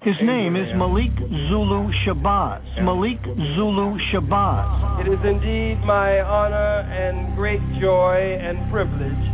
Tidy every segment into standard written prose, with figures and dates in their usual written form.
His name is Malik Zulu Shabazz. Malik Zulu Shabazz. It is indeed my honor and great joy and privilege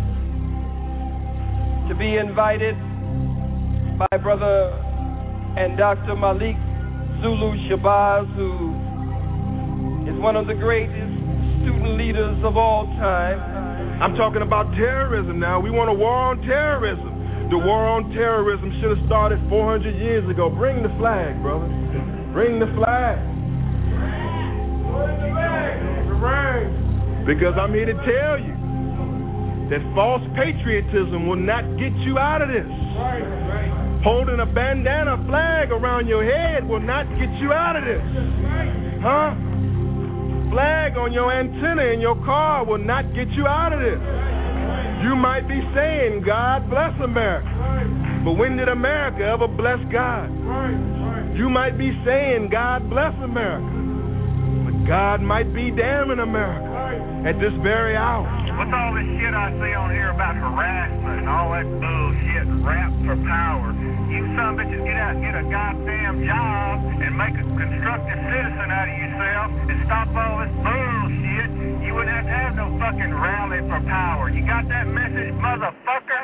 to be invited by Brother and Dr. Malik Zulu Shabazz, who is one of the greatest student leaders of all time. I'm talking about terrorism now. We want a war on terrorism. The war on terrorism should have started 400 years ago. Bring the flag, brother. Bring the flag. Bring the flag. Because I'm here to tell you that false patriotism will not get you out of this. Holding a bandana flag around your head will not get you out of this. Huh? Flag on your antenna in your car will not get you out of this. You might be saying, God bless America. But when did America ever bless God? You might be saying, God bless America. But God might be damning America at this very hour. What's all this shit I see on here about harassment and all that bullshit, rap for power? You some bitches get out and get a goddamn job and make a constructive citizen out of yourself and stop all this bullshit. You wouldn't have to have no fucking rally for power. You got that message, motherfucker?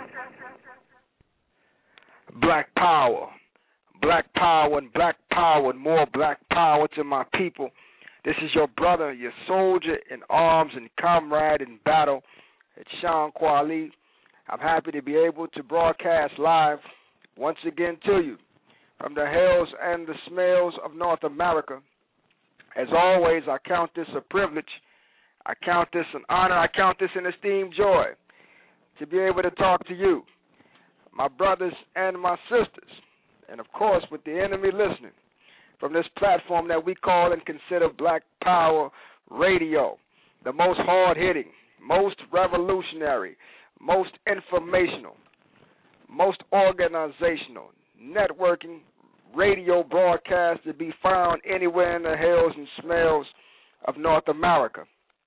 Black power. Black power and black power and more black power to my people. This is your brother, your soldier in arms and comrade in battle. It's Sean Kwali. I'm happy to be able to broadcast live once again to you from the hills and the smells of North America. As always, I count this a privilege. I count this an honor. I count this an esteemed joy to be able to talk to you, my brothers and my sisters, and of course with the enemy listening, from this platform that we call and consider Black Power Radio, the most hard-hitting, most revolutionary, most informational, most organizational, networking radio broadcast to be found anywhere in the hills and smells of North America.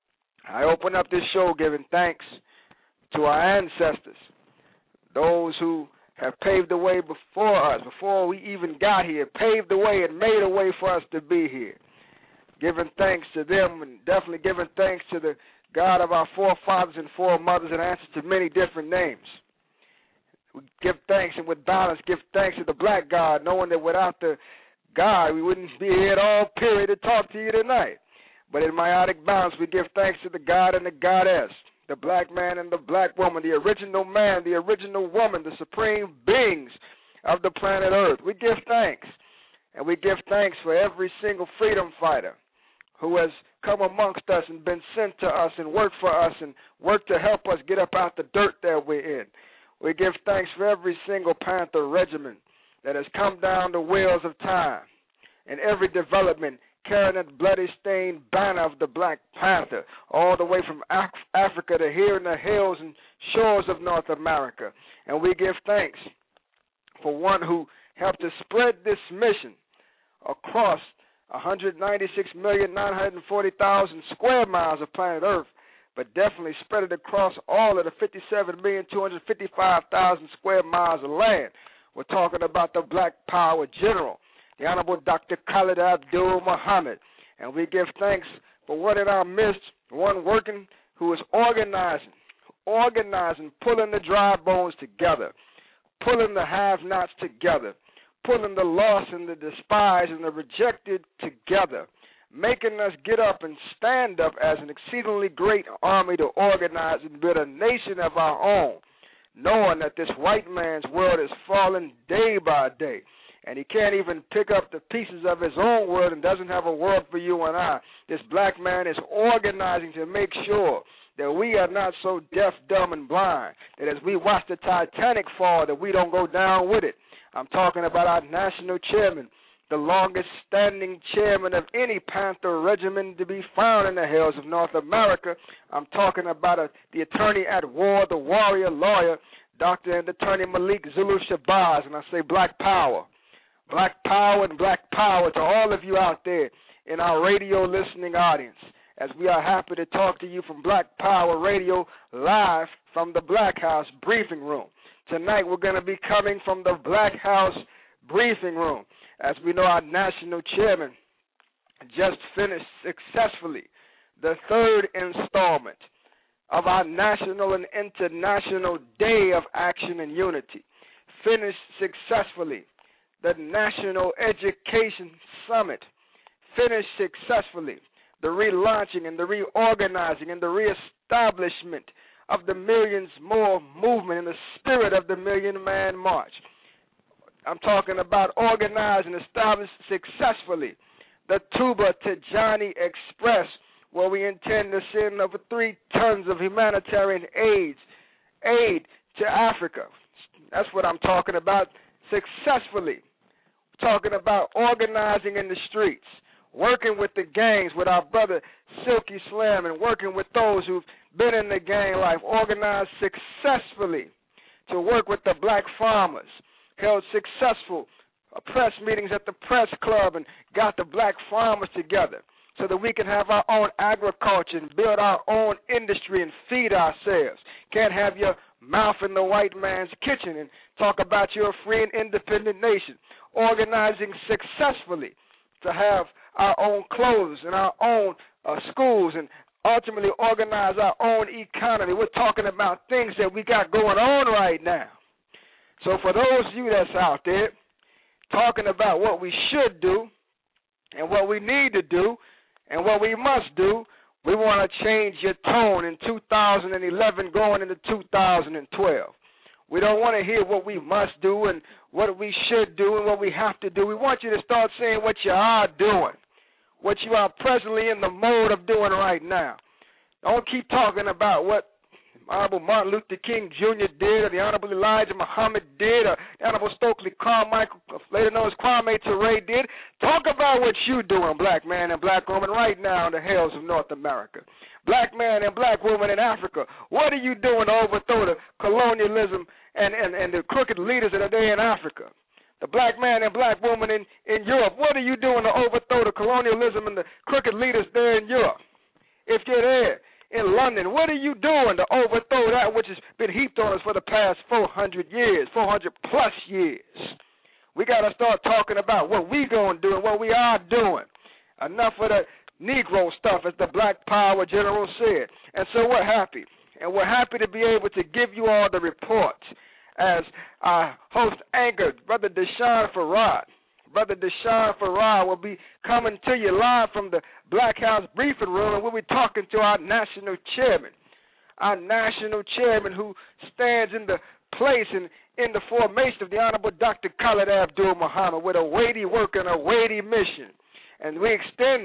I open up this show giving thanks to our ancestors, those who have paved the way before us, before we even got here, paved the way and made a way for us to be here. Giving thanks to them and definitely giving thanks to the God of our forefathers and foremothers and answers to many different names. We give thanks and with balance give thanks to the black God, knowing that without the God we wouldn't be here at all, period, to talk to you tonight. But in meiotic balance we give thanks to the God and the Goddess, the black man and the black woman, the original man, the original woman, the supreme beings of the planet Earth. We give thanks, and we give thanks for every single freedom fighter who has come amongst us and been sent to us and worked for us and worked to help us get up out the dirt that we're in. We give thanks for every single Panther regiment that has come down the wheels of time and every development carrying that bloody stained banner of the Black Panther all the way from Africa to here in the hills and shores of North America. And we give thanks for one who helped to spread this mission across 196,940,000 square miles of planet Earth, but definitely spread it across all of the 57,255,000 square miles of land. We're talking about the Black Power General, the Honorable Dr. Khalid Abdul Muhammad. And we give thanks for one in our midst, one working who is organizing, pulling the dry bones together, pulling the have-nots together, pulling the lost and the despised and the rejected together, making us get up and stand up as an exceedingly great army to organize and build a nation of our own, knowing that this white man's world is falling day by day, and he can't even pick up the pieces of his own world and doesn't have a world for you and I. This black man is organizing to make sure that we are not so deaf, dumb, and blind, that as we watch the Titanic fall, that we don't go down with it. I'm talking about our national chairman, the longest-standing chairman of any Panther regiment to be found in the hills of North America. I'm talking about the attorney at war, the warrior lawyer, Dr. and Attorney Malik Zulu Shabazz, and I say black power. Black power and black power to all of you out there in our radio listening audience, as we are happy to talk to you from Black Power Radio live from the Black House briefing room. Tonight we're going to be coming from the Black House briefing room. As we know, our national chairman just finished successfully the third installment of our National and International Day of Action and Unity. Finished successfully the National Education Summit. Finished successfully the relaunching and the reorganizing and the reestablishment of the Millions More movement in the spirit of the Million Man March. I'm talking about organized and established successfully the Tuba to Johnny Express, where we intend to send over 3 tons of humanitarian aid to Africa. That's what I'm talking about, successfully. Talking about organizing in the streets, working with the gangs, with our brother Silky Slam, and working with those who've been in the gang life, organized successfully to work with the black farmers, held successful press meetings at the press club and got the black farmers together so that we can have our own agriculture and build our own industry and feed ourselves. Can't have your mouth in the white man's kitchen and talk about your free and independent nation. Organizing successfully to have our own clothes and our own schools and ultimately organize our own economy. We're talking about things that we got going on right now. So for those of you that's out there talking about what we should do and what we need to do and what we must do, we want to change your tone in 2011 going into 2012. We don't want to hear what we must do and what we should do and what we have to do. We want you to start saying what you are doing, what you are presently in the mode of doing right now. Don't keep talking about what Honorable Martin Luther King Jr. did, or the Honorable Elijah Muhammad did, or the Honorable Stokely Carmichael, later known as Kwame Ture, did. Talk about what you're doing, black man and black woman, right now in the hills of North America. Black man and black woman in Africa, what are you doing to overthrow the colonialism and the crooked leaders that are there in Africa? The black man and black woman in Europe, what are you doing to overthrow the colonialism and the crooked leaders there in Europe? If you're there in London, what are you doing to overthrow that which has been heaped on us for the past 400 years, 400 plus years? We got to start talking about what we going to do and what we are doing. Enough of the Negro stuff, as the Black Power General said. And so we're happy. And we're happy to be able to give you all the reports as our host anchored, Brother Deshaun Farad. Brother Deshaun Farad will be coming to you live from the Black House briefing room, and we'll be talking to our national chairman who stands in the place and in the formation of the Honorable Dr. Khalid Abdul Muhammad with a weighty work and a weighty mission. And we extend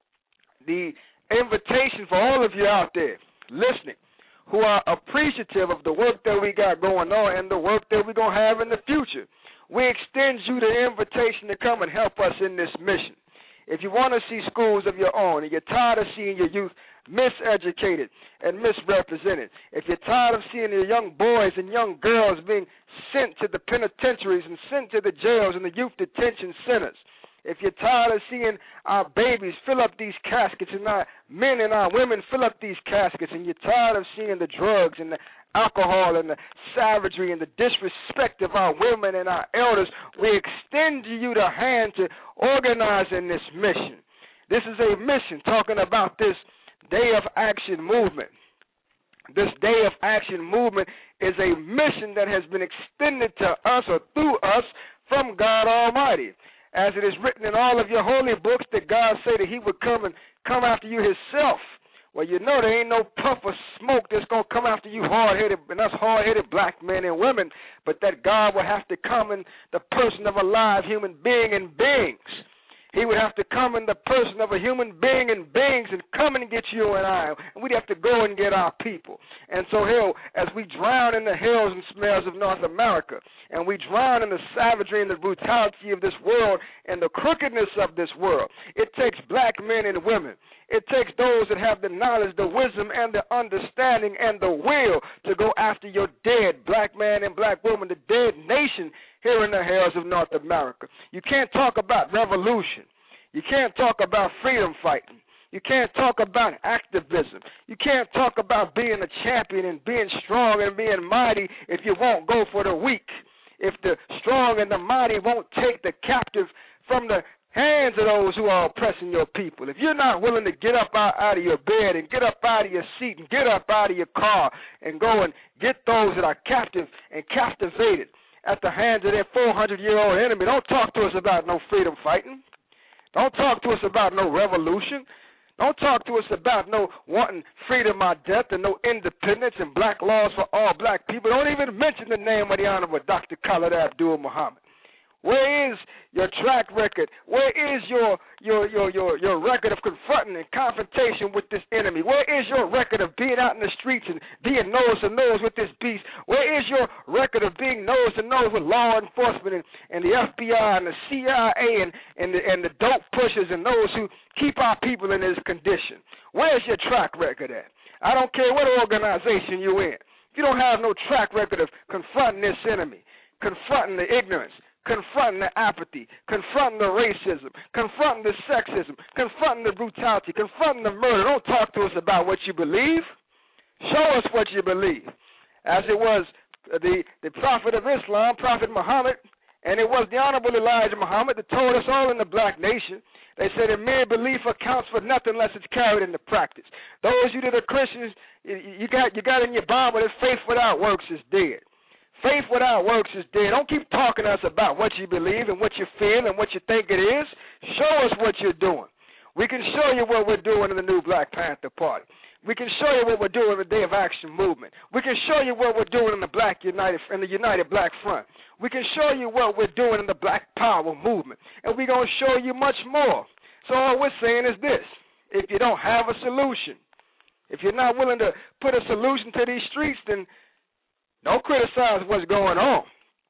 the invitation for all of you out there listening who are appreciative of the work that we got going on and the work that we're going to have in the future. We extend you the invitation to come and help us in this mission. If you want to see schools of your own and you're tired of seeing your youth miseducated and misrepresented, if you're tired of seeing your young boys and young girls being sent to the penitentiaries and sent to the jails and the youth detention centers, if you're tired of seeing our babies fill up these caskets and our men and our women fill up these caskets, and you're tired of seeing the drugs and the alcohol and the savagery and the disrespect of our women and our elders, we extend to you the hand to organize in this mission. This is a mission talking about this Day of Action movement. This Day of Action movement is a mission that has been extended to us or through us from God Almighty. As it is written in all of your holy books that God said that he would come after you himself. Well, you know there ain't no puff of smoke that's going to come after you hard-headed and us hard-headed black men and women, but that God will have to come in the person of a live human being and beings. He would have to come in the person of a human being and beings and come and get you and I. And we'd have to go and get our people. And so, hell, as we drown in the hills and smells of North America, and we drown in the savagery and the brutality of this world and the crookedness of this world, it takes black men and women. It takes those that have the knowledge, the wisdom, and the understanding and the will to go after your dead black man and black woman, the dead nation here in the hills of North America. You can't talk about revolution. You can't talk about freedom fighting. You can't talk about activism. You can't talk about being a champion and being strong and being mighty if you won't go for the weak. if the strong and the mighty won't take the captive from the hands of those who are oppressing your people, if you're not willing to get up out of your bed and get up out of your seat and get up out of your car and go and get those that are captive and captivated at the hands of their 400-year-old enemy, don't talk to us about no freedom fighting. Don't talk to us about no revolution. Don't talk to us about no wanting freedom or death and no independence and black laws for all black people. Don't even mention the name of the Honorable Dr. Khalid Abdul Muhammad. Where is your track record? Where is your record of confronting and confrontation with this enemy? Where is your record of being out in the streets and being nose to nose with this beast? Where is your record of being nose to nose with law enforcement and the FBI and the CIA and the dope pushers and those who keep our people in this condition? Where's your track record at? I don't care what organization you're in. If you don't have no track record of confronting this enemy, confronting the ignorance, confronting the apathy, confronting the racism, confronting the sexism, confronting the brutality, confronting the murder. Don't talk to us about what you believe. Show us what you believe. As it was the Prophet of Islam, Prophet Muhammad, and it was the Honorable Elijah Muhammad that told us all in the black nation. They said a mere belief accounts for nothing unless it's carried into practice. Those of you that are Christians, you got in your Bible that faith without works is dead. Faith without works is dead. Don't keep talking to us about what you believe and what you feel and what you think it is. Show us what you're doing. We can show you what we're doing in the new Black Panther Party. We can show you what we're doing in the Day of Action movement. We can show you what we're doing in the United Black Front. We can show you what we're doing in the Black Power movement. And we're going to show you much more. So all we're saying is this. If you don't have a solution, if you're not willing to put a solution to these streets, then don't criticize what's going on.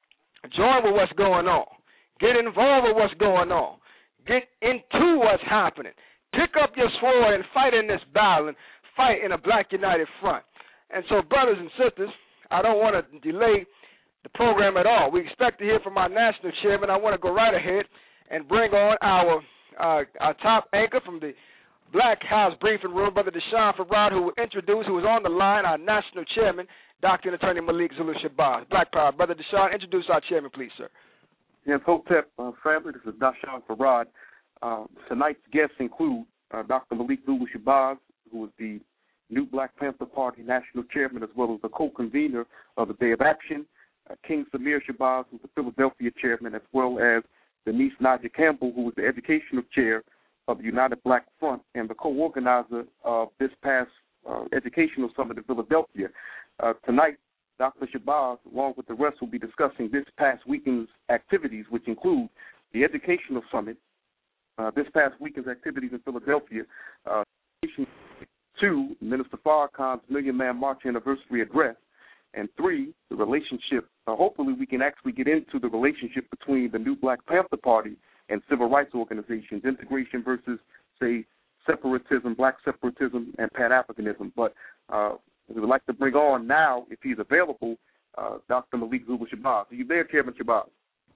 Join with what's going on. Get involved with what's going on. Get into what's happening. Pick up your sword and fight in this battle and fight in a Black United Front. And so, brothers and sisters, I don't want to delay the program at all. We expect to hear from our national chairman. I want to go right ahead and bring on our top anchor from the Black House Briefing Room, Brother Deshaun Farad, who is on the line, our national chairman, Dr. and Attorney Malik Zulu Shabazz. Black Power. Brother Deshaun, introduce our chairman, please, sir. Yes, Hotep family, this is Deshaun Farad. Tonight's guests include Dr. Malik Zulu Shabazz, who is the new Black Panther Party national chairman, as well as the co-convener of the Day of Action, King Samir Shabazz, who's the Philadelphia chairman, as well as Denise Naja Campbell, who is the educational chair of the United Black Front and the co-organizer of this past educational summit in Philadelphia. Tonight, Dr. Shabazz, along with the rest, will be discussing this past weekend's activities, which include the educational summit, this past weekend's activities in Philadelphia, 2, Minister Farrakhan's Million Man March anniversary address, and 3, the relationship. Hopefully we can actually get into the relationship between the new Black Panther Party and civil rights organizations, integration versus, say, separatism, black separatism, and Pan-Africanism. But we would like to bring on now, if he's available, Dr. Malik Zulu Shabazz. Are you there, Chairman Shabazz?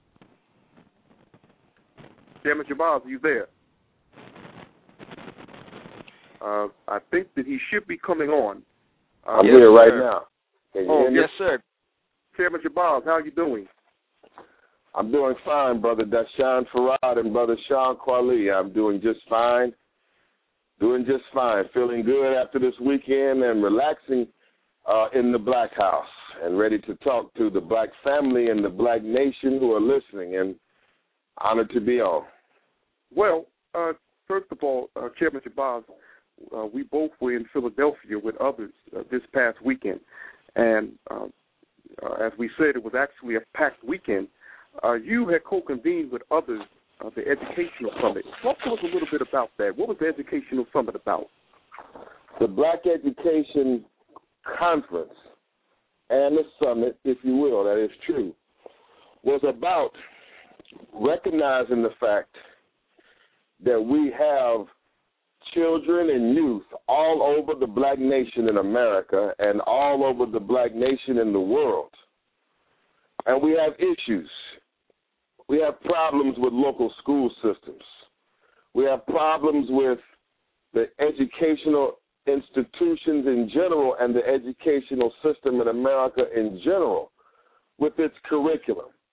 Chairman Shabazz, are you there? I think that he should be coming on. I'm here right now. Can you hear me? Yes, sir. Chairman Shabazz, how are you doing? I'm doing fine, Brother Deshaun Farad and Brother Sean Kwali. I'm doing just fine. Feeling good after this weekend and relaxing in the Black House and ready to talk to the Black family and the Black nation who are listening, and honored to be on. Well, first of all, Chairman Shabazz, we both were in Philadelphia with others this past weekend, and as we said, it was actually a packed weekend. You had co-convened with others the educational summit. Talk to us a little bit about that. What was the educational summit about? The Black Education Conference and the summit, if you will, that is true, was about recognizing the fact that we have children and youth all over the Black nation in America and all over the Black nation in the world. And we have issues. We have problems with local school systems. We have problems with the educational institutions in general and the educational system in America in general with its curriculum.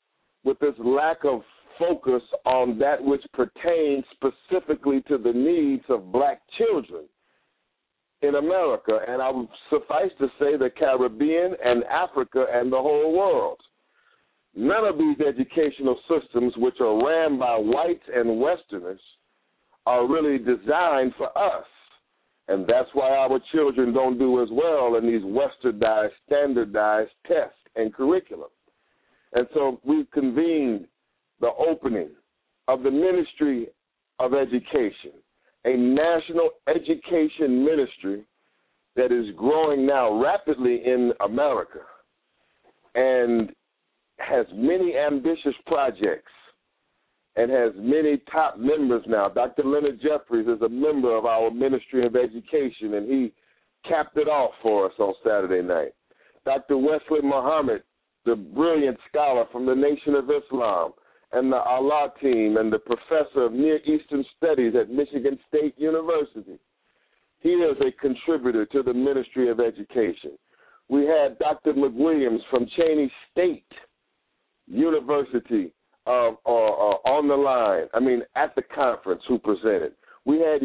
with this lack of focus on that which pertains specifically to the needs of black children in America, and I would suffice to say the Caribbean and Africa and the whole world. None of these educational systems, which are ran by whites and Westerners, are really designed for us. And that's why our children don't do as well in these westernized, standardized tests and curriculum. And so we've convened the opening of the Ministry of Education, a national education ministry that is growing now rapidly in America and has many ambitious projects and has many top members now. Dr. Leonard Jeffries is a member of our Ministry of Education, and he capped it off for us on Saturday night. Dr. Wesley Muhammad, the brilliant scholar from the Nation of Islam, and the Allah team, and the professor of Near Eastern Studies at Michigan State University. He is a contributor to the Ministry of Education. We had Dr. McWilliams from Cheney State University on the line, at the conference, who presented. We had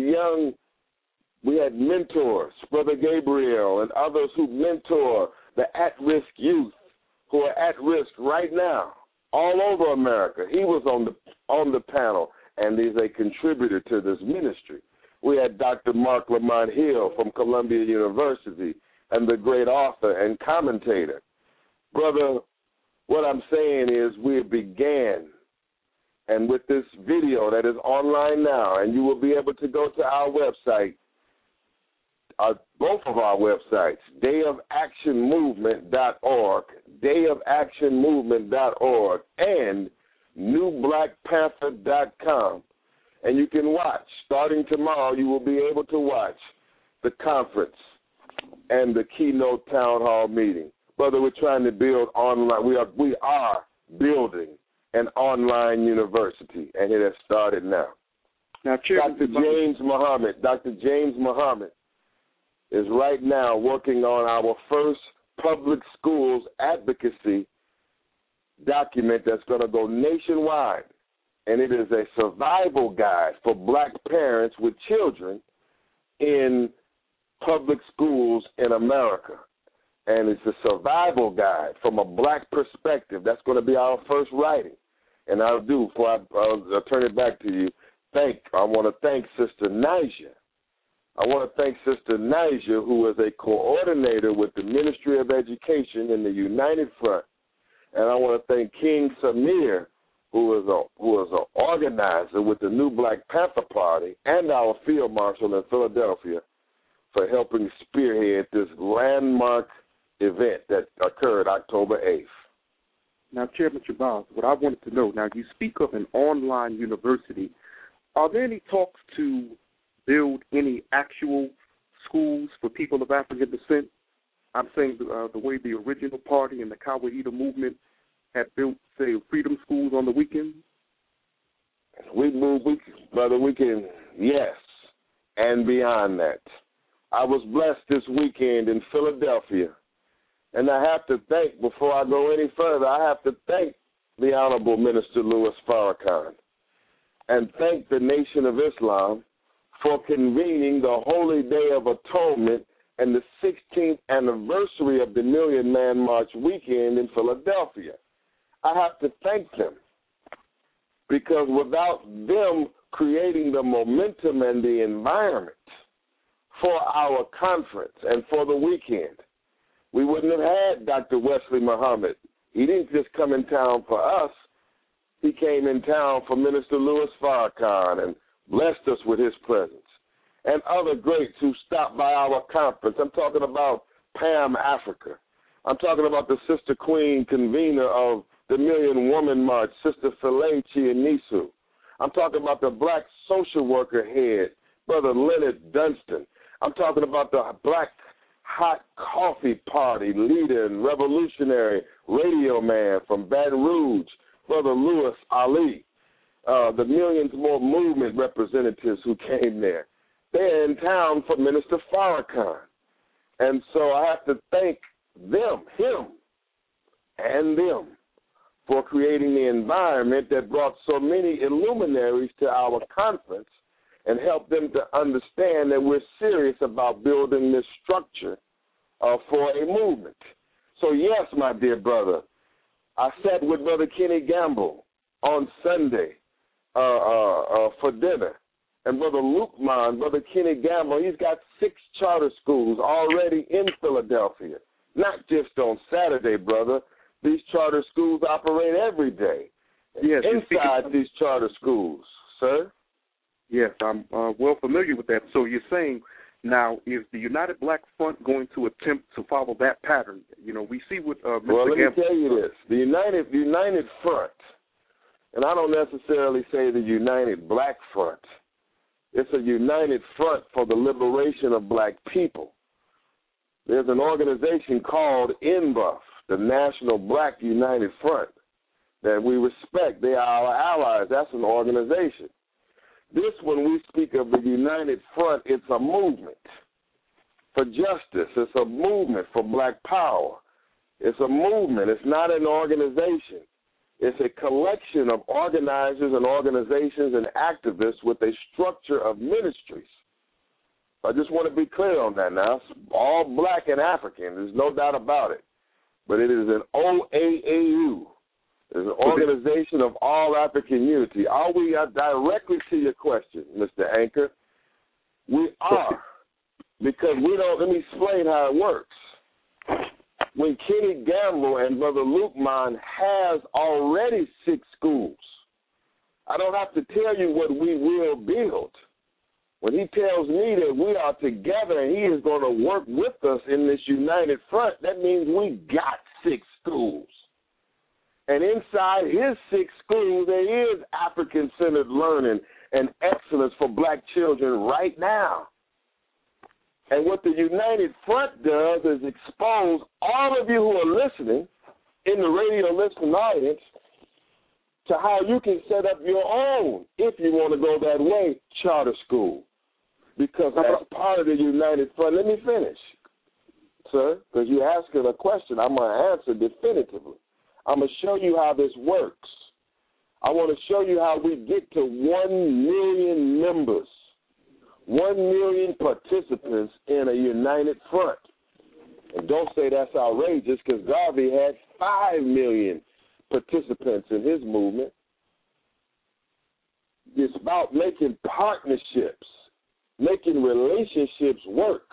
mentors, Brother Gabriel and others who mentor the at-risk youth who are at risk right now all over America. He was on the panel, and is a contributor to this ministry. We had Dr. Mark Lamont Hill from Columbia University, and the great author and commentator. Brother, what I'm saying is we began, and with this video that is online now, and you will be able to go to our website, both of our websites, dayofactionmovement.org, dayofactionmovement.org, and newblackpanther.com. And you can watch. Starting tomorrow, you will be able to watch the conference and the keynote town hall meeting. Brother, we're trying to build online. We are building an online university, and it has started now. Dr. James Muhammad is right now working on our first public schools advocacy document that's going to go nationwide, and it is a survival guide for black parents with children in public schools in America. And it's a survival guide from a black perspective. That's going to be our first writing. And I'll turn it back to you. I want to thank Sister Nija. Who is a coordinator with the Ministry of Education in the United Front. And I want to thank King Samir, who is an organizer with the New Black Panther Party, and our field marshal in Philadelphia for helping spearhead this landmark event that occurred October 8th. Now, Chairman Shabazz, what I wanted to know, now you speak of an online university. Are there any talks to build any actual schools for people of African descent? I'm saying the way the original party and the Kawaida movement had built, say, freedom schools on the weekend? Yes, and beyond that. I was blessed this weekend in Philadelphia, and I have to thank, before I go any further, I have to thank the Honorable Minister Louis Farrakhan and thank the Nation of Islam for convening the Holy Day of Atonement and the 16th anniversary of the Million Man March weekend in Philadelphia. I have to thank them, because without them creating the momentum and the environment for our conference and for the weekend, we wouldn't have had Dr. Wesley Muhammad. He didn't just come in town for us. He came in town for Minister Louis Farrakhan and blessed us with his presence. And other greats who stopped by our conference. I'm talking about Pam Africa. I'm talking about the Sister Queen convener of the Million Woman March, Sister Philae Chianisu. I'm talking about the black social worker head, Brother Leonard Dunstan. I'm talking about the Black Hot Coffee Party leader and revolutionary radio man from Baton Rouge, Brother Louis Ali. The Millions More Movement representatives who came there. They're in town for Minister Farrakhan. And so I have to thank them, him, and them, for creating the environment that brought so many illuminaries to our conference and helped them to understand that we're serious about building this structure for a movement. So, yes, my dear brother, I sat with Brother Kenny Gamble on Sunday for dinner. And Brother Luke Mon, Brother Kenny Gamble, he's got 6 charter schools already in Philadelphia. Not just on Saturday, brother. These charter schools operate every day. Yes, inside these charter schools, sir? Yes, I'm well familiar with that. So you're saying now, is the United Black Front going to attempt to follow that pattern? You know, we see what Mr. Well, let Gamble. me tell you this. The United Front, and I don't necessarily say the United Black Front. It's a united front for the liberation of black people. There's an organization called NBUF, the National Black United Front, that we respect. They are our allies. That's an organization. This, when we speak of the United Front, it's a movement for justice. It's a movement for black power. It's a movement. It's not an organization. It's a collection of organizers and organizations and activists with a structure of ministries. I just want to be clear on that now. It's all black and African. There's no doubt about it. But it is an OAAU. It's an organization of all African unity. Are we directly to your question, Mr. Anchor? We are. Because we don't, let me explain how it works. When Kenny Gamble and Brother Luke Mon has already 6 schools, I don't have to tell you what we will build. When he tells me that we are together and he is going to work with us in this united front, that means we got 6 schools. And inside his 6 schools, there is African-centered learning and excellence for black children right now. And what the United Front does is expose all of you who are listening in the radio listening audience to how you can set up your own, if you want to go that way, charter school. Because as part of the United Front, let me finish, sir, because you're asking a question I'm going to answer definitively. I'm going to show you how this works. I want to show you how we get to 1 million members. 1 million participants in a united front. And don't say that's outrageous, because Garvey had 5 million participants in his movement. It's about making partnerships, making relationships work.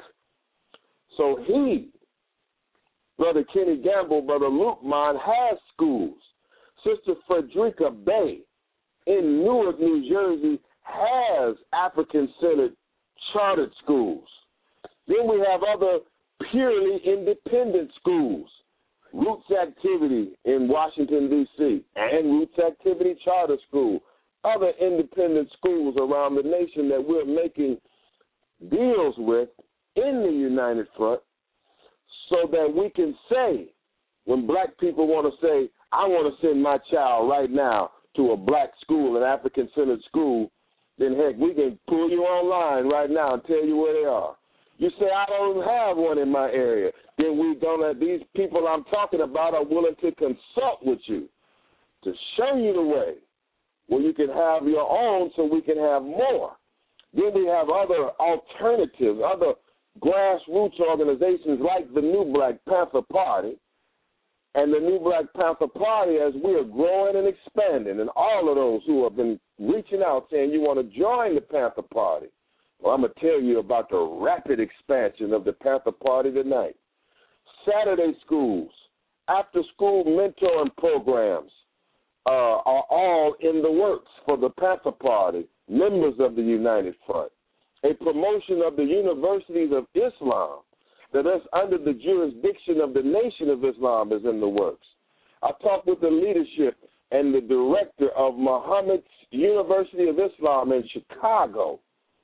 So he, Brother Kenny Gamble, Brother Luke Mon, has schools. Sister Frederica Bay in Newark, New Jersey, has African-centered chartered schools. Then we have other purely independent schools. Roots Activity in Washington, D.C., and Roots Activity Charter School. Other independent schools around the nation that we're making deals with in the United Front so that we can say, when black people want to say, I want to send my child right now to a black school, an African-centered school, then, heck, we can pull you online right now and tell you where they are. You say, I don't have one in my area. Then we don't have, these people I'm talking about are willing to consult with you to show you the way where you can have your own so we can have more. Then we have other alternatives, other grassroots organizations like the New Black Panther Party. And the New Black Panther Party, as we are growing and expanding, and all of those who have been reaching out saying you want to join the Panther Party, well, I'm going to tell you about the rapid expansion of the Panther Party tonight. Saturday schools, after-school mentoring programs are all in the works for the Panther Party, members of the United Front. A promotion of the universities of Islam that is under the jurisdiction of the Nation of Islam is in the works. I talked with the leadership and the director of Muhammad's University of Islam in Chicago.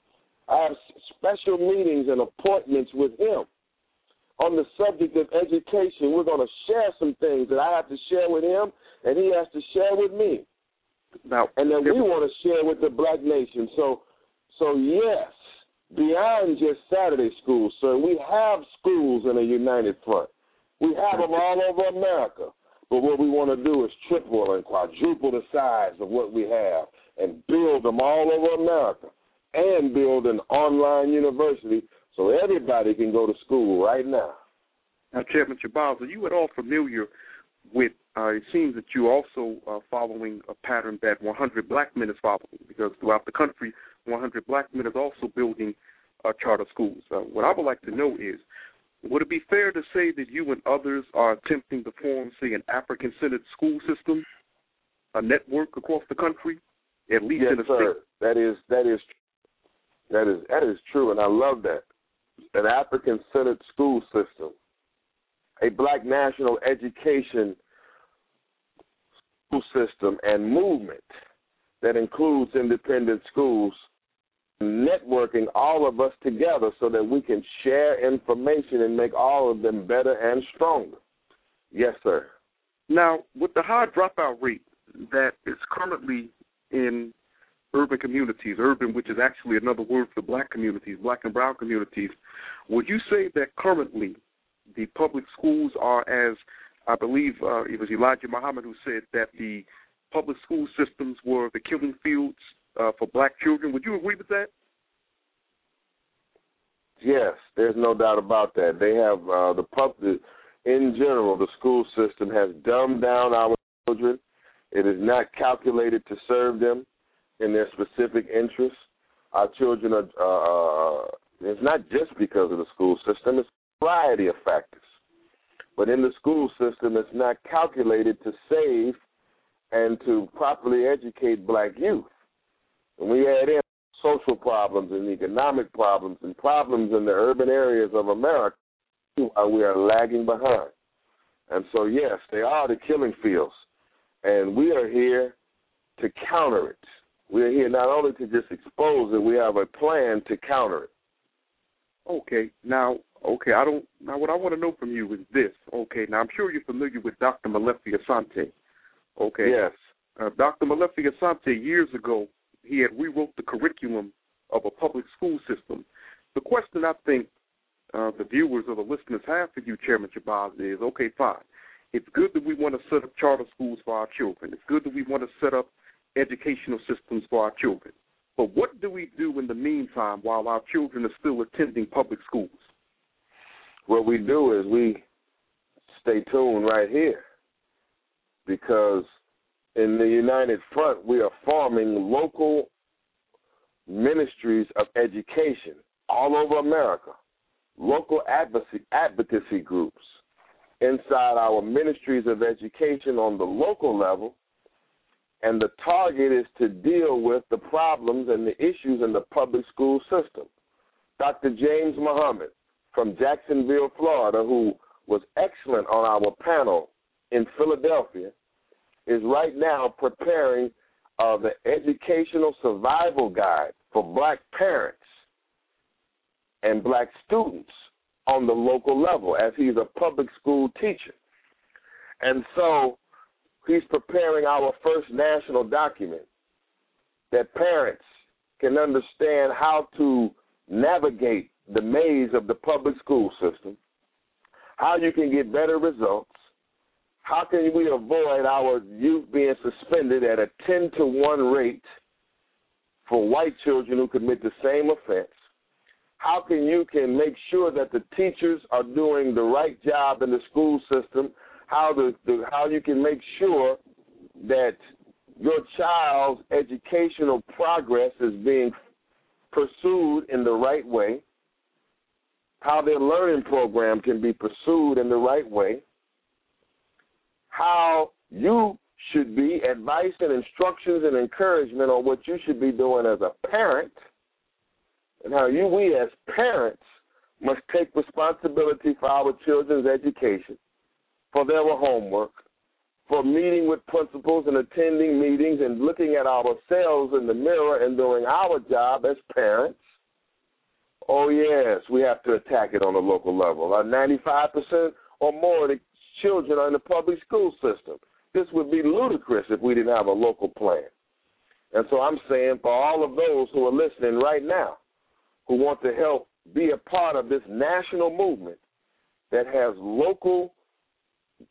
I have special meetings and appointments with him on the subject of education. We're going to share some things that I have to share with him and he has to share with me. Now, and that we want to share with the black nation. So yes, beyond just Saturday schools, sir, we have schools in a united front. We have them all over America. But what we want to do is triple and quadruple the size of what we have and build them all over America and build an online university so everybody can go to school right now. Now, Chairman Shabazz, are you at all familiar with, it seems that you're also following a pattern that 100 Black Men is following, because throughout the country, 100 Black Men is also building charter schools. What I would like to know is, would it be fair to say that you and others are attempting to form, say, an African-centered school system, a network across the country, at least yes, in a sir. state? That is true, and I love that. An African-centered school system, a Black national education school system and movement that includes independent schools, networking all of us together so that we can share information and make all of them better and stronger. Yes, sir. Now, with the high dropout rate that is currently in urban communities, urban, which is actually another word for Black communities, Black and brown communities, would you say that currently the public schools are, as I believe it was Elijah Muhammad who said, that the public school systems were the killing fields for Black children? Would you agree with that? Yes, there's no doubt about that. They have in general, the school system has dumbed down our children. It is not calculated to serve them in their specific interests. Our children are, it's not just because of the school system, it's a variety of factors. But in the school system, it's not calculated to save and to properly educate Black youth. When we add in social problems and economic problems and problems in the urban areas of America, we are lagging behind. And so, yes, they are the killing fields. And we are here to counter it. We are here not only to just expose it, we have a plan to counter it. Okay. Now, what I want to know from you is this. Okay. Now, I'm sure you're familiar with Dr. Molefi Asante. Okay. Yes. Dr. Molefi Asante, years ago, he had rewrote the curriculum of a public school system. The question I think the viewers or the listeners have for you, Chairman Shabazz, is, okay, fine. It's good that we want to set up charter schools for our children. It's good that we want to set up educational systems for our children. But what do we do in the meantime while our children are still attending public schools? What we do is we stay tuned right here, because in the United Front, we are forming local ministries of education all over America, local advocacy groups inside our ministries of education on the local level, and the target is to deal with the problems and the issues in the public school system. Dr. James Muhammad from Jacksonville, Florida, who was excellent on our panel in Philadelphia, is right now preparing the educational survival guide for Black parents and Black students on the local level, as he's a public school teacher. And so he's preparing our first national document that parents can understand how to navigate the maze of the public school system, how you can get better results, how can we avoid our youth being suspended at a 10-to-1 rate for white children who commit the same offense, how you can make sure that the teachers are doing the right job in the school system, how you can make sure that your child's educational progress is being pursued in the right way, how their learning program can be pursued in the right way, how you should be advice and instructions and encouragement on what you should be doing as a parent, and how we as parents must take responsibility for our children's education, for their homework, for meeting with principals and attending meetings and looking at ourselves in the mirror and doing our job as parents. Oh, yes, we have to attack it on a local level. 95% or more of the children are in the public school system. This would be ludicrous if we didn't have a local plan. And so I'm saying for all of those who are listening right now, who want to help be a part of this national movement that has local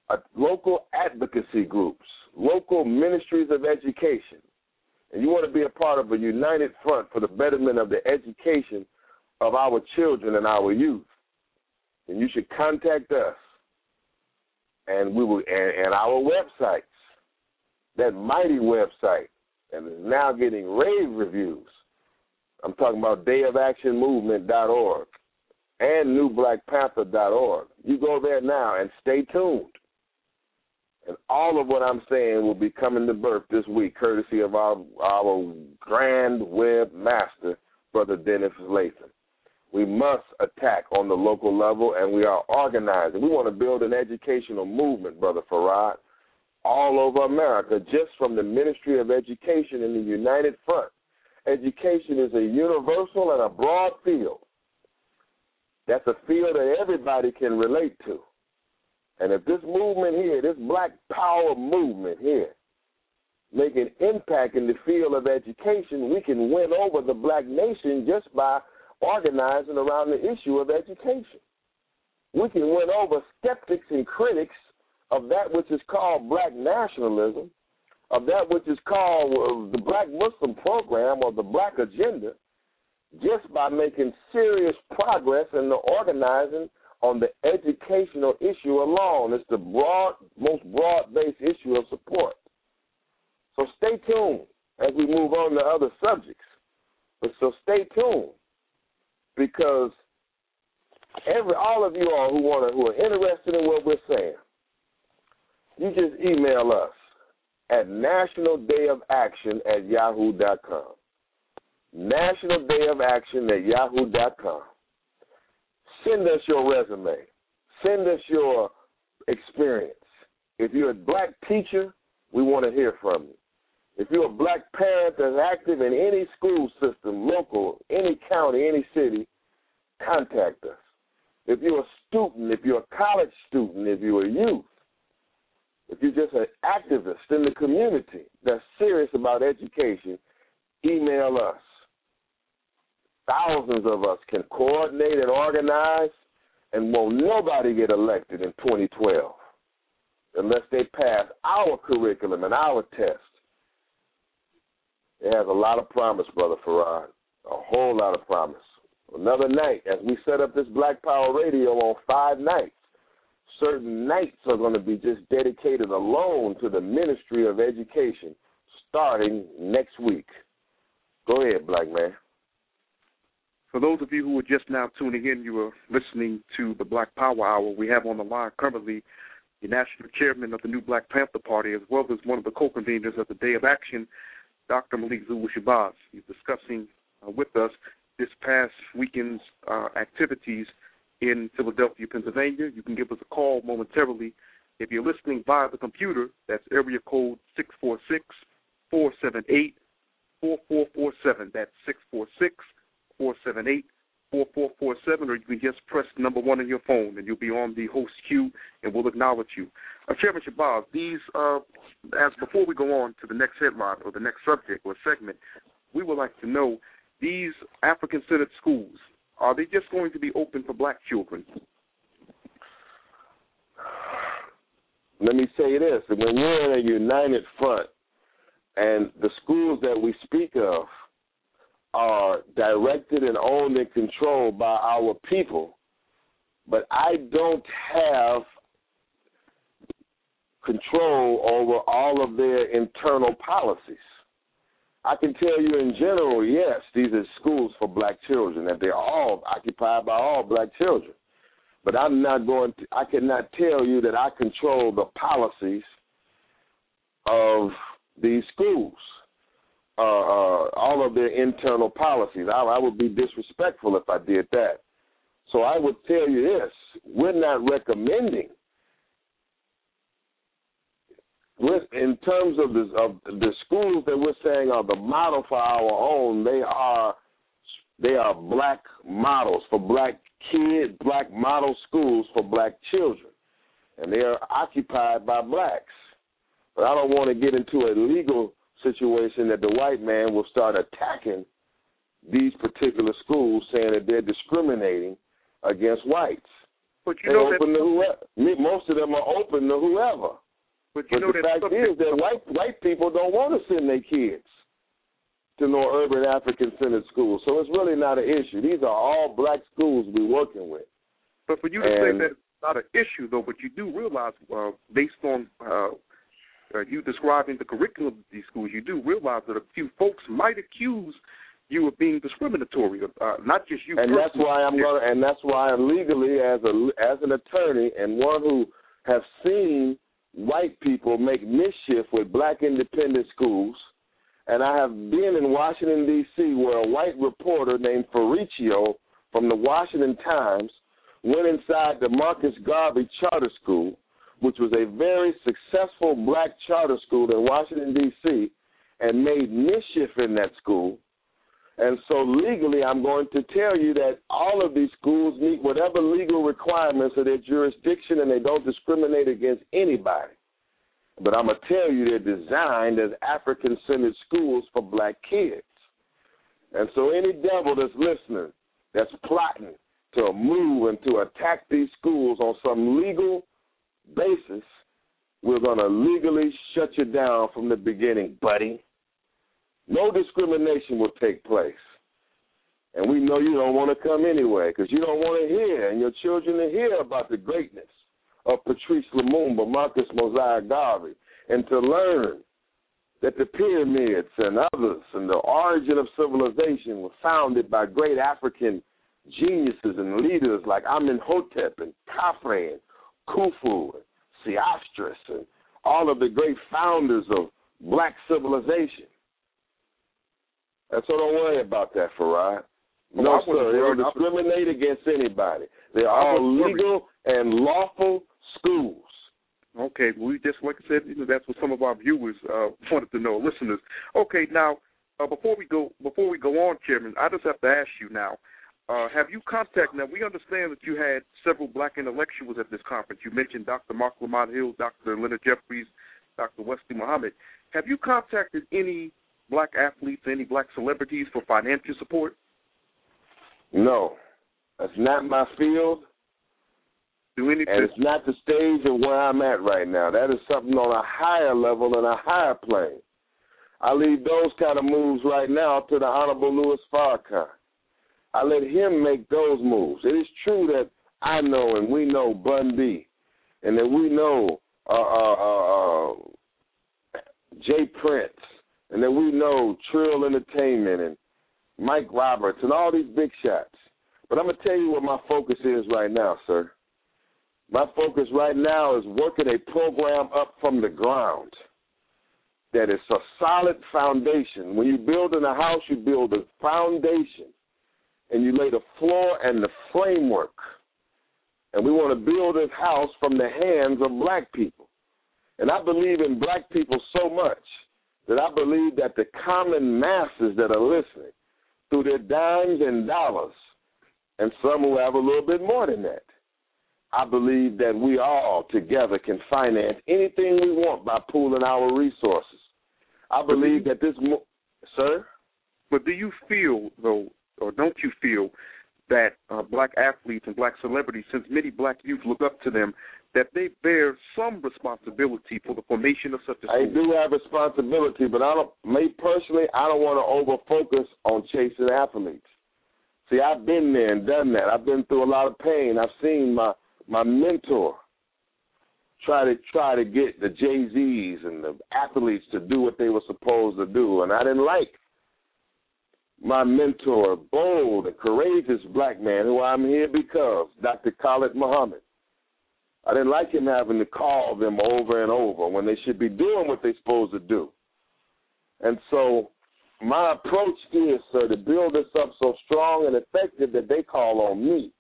local advocacy groups, local ministries of education, and you want to be a part of a united front for the betterment of the education of our children and our youth, then you should contact us, and we will, and our websites, that mighty website, and is now getting rave reviews. I'm talking about dayofactionmovement.org and newblackpanther.org. You go there now and stay tuned. And all of what I'm saying will be coming to birth this week, courtesy of our grand webmaster, Brother Dennis Latham. We must attack on the local level, and we are organizing. We want to build an educational movement, Brother Farad, all over America, just from the Ministry of Education in the United Front. Education is a universal and a broad field. That's a field that everybody can relate to. And if this movement here, this Black Power movement here, make an impact in the field of education, we can win over the black nation just by organizing around the issue of education. We can win over skeptics and critics of that which is called black nationalism, of that which is called the Black Muslim program or the black agenda, just by making serious progress in the organizing on the educational issue alone. It's the most broad-based issue of support. So stay tuned as we move on to other subjects. So stay tuned, because all of you all who are interested in what we're saying, you just email us at nationaldayofaction@yahoo.com. nationaldayofaction@yahoo.com. Send us your resume. Send us your experience. If you're a black teacher, we want to hear from you. If you're a black parent that's active in any school system, local, any county, any city, contact us. If you're a student, if you're a college student, if you're a youth, if you're just an activist in the community that's serious about education, email us. Thousands of us can coordinate and organize, and won't nobody get elected in 2012 unless they pass our curriculum and our test. It has a lot of promise, Brother Farad, a whole lot of promise. Another night, as we set up this Black Power Radio on 5 nights, certain nights are going to be just dedicated alone to the Ministry of Education starting next week. Go ahead, black man. For those of you who are just now tuning in, you are listening to the Black Power Hour. We have on the line currently the National Chairman of the New Black Panther Party, as well as one of the co-conveners of the Day of Action, Dr. Malik Zulu Shabazz. He's discussing with us this past weekend's activities in Philadelphia, Pennsylvania. You can give us a call momentarily. If you're listening via the computer, that's area code 646-478-4447. That's 646-478-4447, or you can just press number 1 on your phone, and you'll be on the host queue, and we'll acknowledge you. Chairman Shabazz, these, as before we go on to the next headline or the next subject or segment, we would like to know, these African-centered schools, are they just going to be open for black children? Let me say this. When we're in a united front and the schools that we speak of are directed and owned and controlled by our people, but I don't have control over all of their internal policies. I can tell you in general, yes, these are schools for black children, that they're all occupied by all black children. But I cannot tell you that I control the policies of these schools, all of their internal policies. I would be disrespectful if I did that. So I would tell you this, we're not recommending, in terms of the schools that we're saying are the model for our own, they are black models for black kids, black model schools for black children, and they are occupied by blacks. But I don't want to get into a legal situation that the white man will start attacking these particular schools, saying that they're discriminating against whites. But you know open to whoever. Most of them are open to whoever. But you know the fact is that white people don't want to send their kids to no urban African-centered schools. So it's really not an issue. These are all black schools we're working with. But for you to say that it's not an issue, though, but you do realize, based on you describing the curriculum of these schools, you do realize that a few folks might accuse you of being discriminatory, not just you. And that's why I'm legally, as an attorney and one who have seen white people make mischief with black independent schools, and I have been in Washington, D.C., where a white reporter named Ferriccio from the Washington Times went inside the Marcus Garvey Charter School, which was a very successful black charter school in Washington, D.C., and made mischief in that school. And so legally, I'm going to tell you that all of these schools meet whatever legal requirements of their jurisdiction, and they don't discriminate against anybody. But I'm going to tell you they're designed as African-centered schools for black kids. And so any devil that's listening, that's plotting to move and to attack these schools on some legal basis, we're going to legally shut you down from the beginning, buddy. No discrimination will take place. And we know you don't want to come anyway because you don't want to hear, and your children to hear about the greatness of Patrice Lumumba, Marcus Mosiah Garvey, and to learn that the pyramids and others and the origin of civilization were founded by great African geniuses and leaders like Amenhotep and Khafre and Khufu and Sesostris and all of the great founders of black civilization. And so don't worry about that, Farad. No, sir, they don't discriminate against anybody. They're all legal and lawful schools. Okay, we just, like I said, that's what some of our viewers wanted to know, listeners. Okay, now, before we go on, Chairman, I just have to ask you now, have you contacted, now we understand that you had several black intellectuals at this conference. You mentioned Dr. Mark Lamont Hill, Dr. Leonard Jeffries, Dr. Wesley Muhammad. Have you contacted any black athletes, any black celebrities for financial support? No. That's not my field. And it's not the stage of where I'm at right now. That is something on a higher level and a higher plane. I leave those kind of moves right now to the Honorable Louis Farrakhan. I let him make those moves. It is true that I know and we know Bun B, and that we know Jay Prince, and that we know Trill Entertainment and Mike Roberts and all these big shots. But I'm going to tell you what my focus is right now, sir. My focus right now is working a program up from the ground that is a solid foundation. When you're building a house, you build a foundation, and you lay the floor and the framework. And we want to build this house from the hands of black people. And I believe in black people so much that I believe that the common masses that are listening, through their dimes and dollars, and some who have a little bit more than that, I believe that we all together can finance anything we want by pooling our resources. I believe that this, sir? But do you feel, though, or don't you feel that black athletes and black celebrities, since many black youth look up to them, that they bear some responsibility for the formation of such a school? I do have responsibility, but I don't want to over-focus on chasing athletes. See, I've been there and done that. I've been through a lot of pain. I've seen my mentor try to get the Jay-Z's and the athletes to do what they were supposed to do, and I didn't like my mentor, bold and courageous black man who I'm here because, Dr. Khalid Muhammad. I didn't like him having to call them over and over when they should be doing what they're supposed to do. And so my approach is, sir, to build this up so strong and effective that they call on me.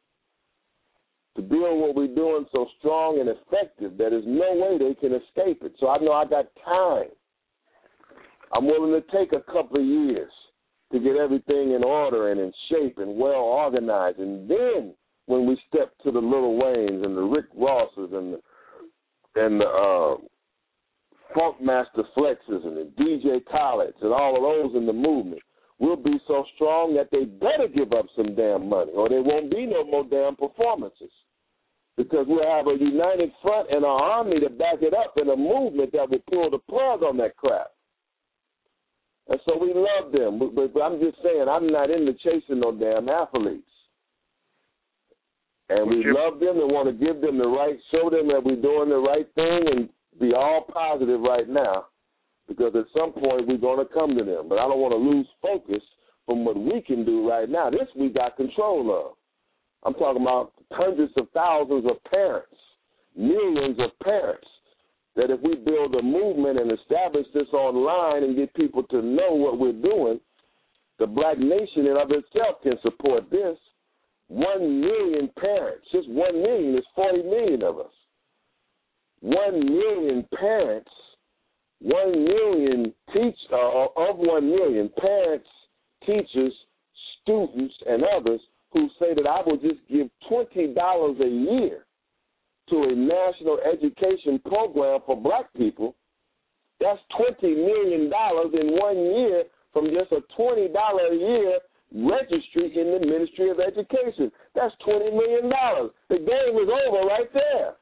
To build what we're doing so strong and effective that there's no way they can escape it. So I know I got time. I'm willing to take a couple of years to get everything in order and in shape and well organized. And then when we step to the Lil Waynes and the Rick Rosses and the Funkmaster Flexes and the DJ Khaled's and all of those in the movement, we'll be so strong that they better give up some damn money or there won't be no more damn performances. because we'll have a united front and an army to back it up and a movement that will pull the plug on that crap. And so we love them. But I'm just saying, I'm not into chasing no damn athletes. And we love them and want to give them the right, show them that we're doing the right thing and be all positive right now, because at some point we're going to come to them. But I don't want to lose focus from what we can do right now. This we got control of. I'm talking about hundreds of thousands of parents, millions of parents, that if we build a movement and establish this online and get people to know what we're doing, the black nation in of itself can support this. 1 million parents, just 1 million is 40 million of us. 1 million parents, 1 million of 1 million parents, teachers, students, and others who say that I will just give $20 a year to a national education program for black people. That's $20 million in 1 year from just a $20 a year registry in the Ministry of Education. That's $20 million. The game is over right there.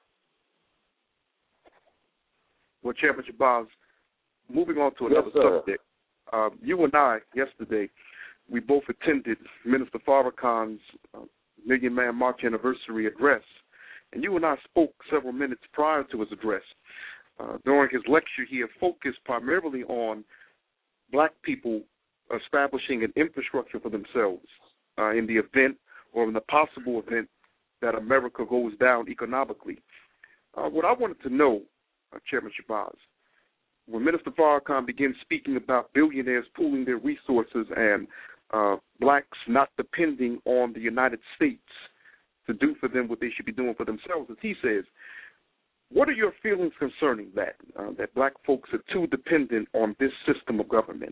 Well, Chairman Shabazz, moving on to another subject. You and I, yesterday, we both attended Minister Farrakhan's Million Man March anniversary address. And you and I spoke several minutes prior to his address. During his lecture, he had focused primarily on black people establishing an infrastructure for themselves in the event or in the possible event that America goes down economically. What I wanted to know, Chairman Shabazz, when Minister Farrakhan began speaking about billionaires pooling their resources and blacks not depending on the United States to do for them what they should be doing for themselves, as he says, what are your feelings concerning that, that black folks are too dependent on this system of government?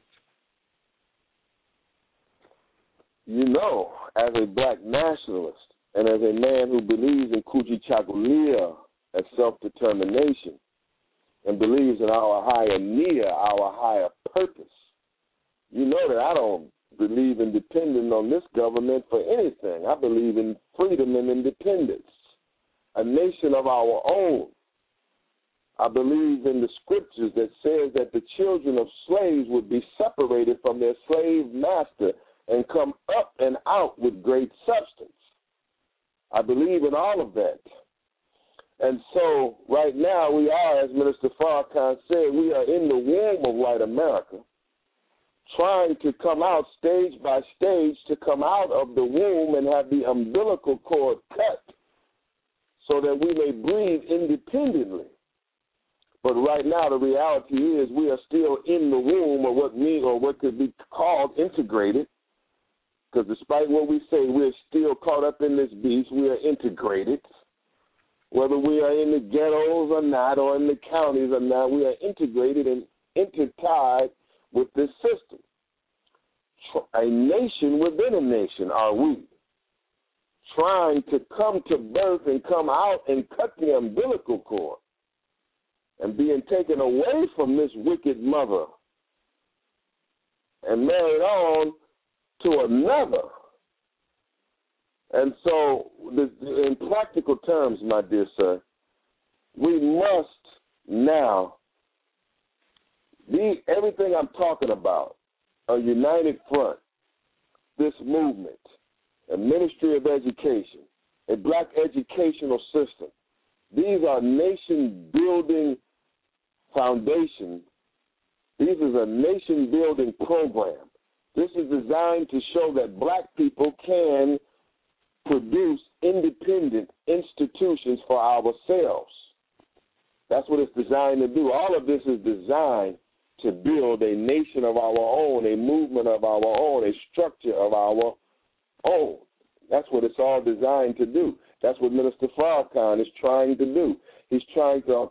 You know, as a black nationalist and as a man who believes in Kujichagulia as self-determination and believes in our higher nia, our higher purpose, you know that I don't believe in depending on this government for anything. I believe in freedom and independence, a nation of our own. I believe in the scriptures that says that the children of slaves would be separated from their slave master and come up and out with great substance. I believe in all of that. And so right now we are, as Minister Farrakhan said, we are in the womb of white America, trying to come out stage by stage, to come out of the womb and have the umbilical cord cut so that we may breathe independently. But right now the reality is we are still in the womb of what could be called integrated. Because despite what we say, we're still caught up in this beast. We are integrated. Whether we are in the ghettos or not, or in the counties or not, we are integrated and intertied with this system. A nation within a nation are we, trying to come to birth and come out and cut the umbilical cord and being taken away from this wicked mother and married on to another. And so, in practical terms, my dear sir, we must now be everything I'm talking about, a united front, this movement, a Ministry of Education, a black educational system. These are nation-building foundations. This is a nation-building program. This is designed to show that black people can produce independent institutions for ourselves. That's what it's designed to do. All of this is designed to build a nation of our own, a movement of our own, a structure of our own. That's what it's all designed to do. That's what Minister Farrakhan is trying to do. He's trying to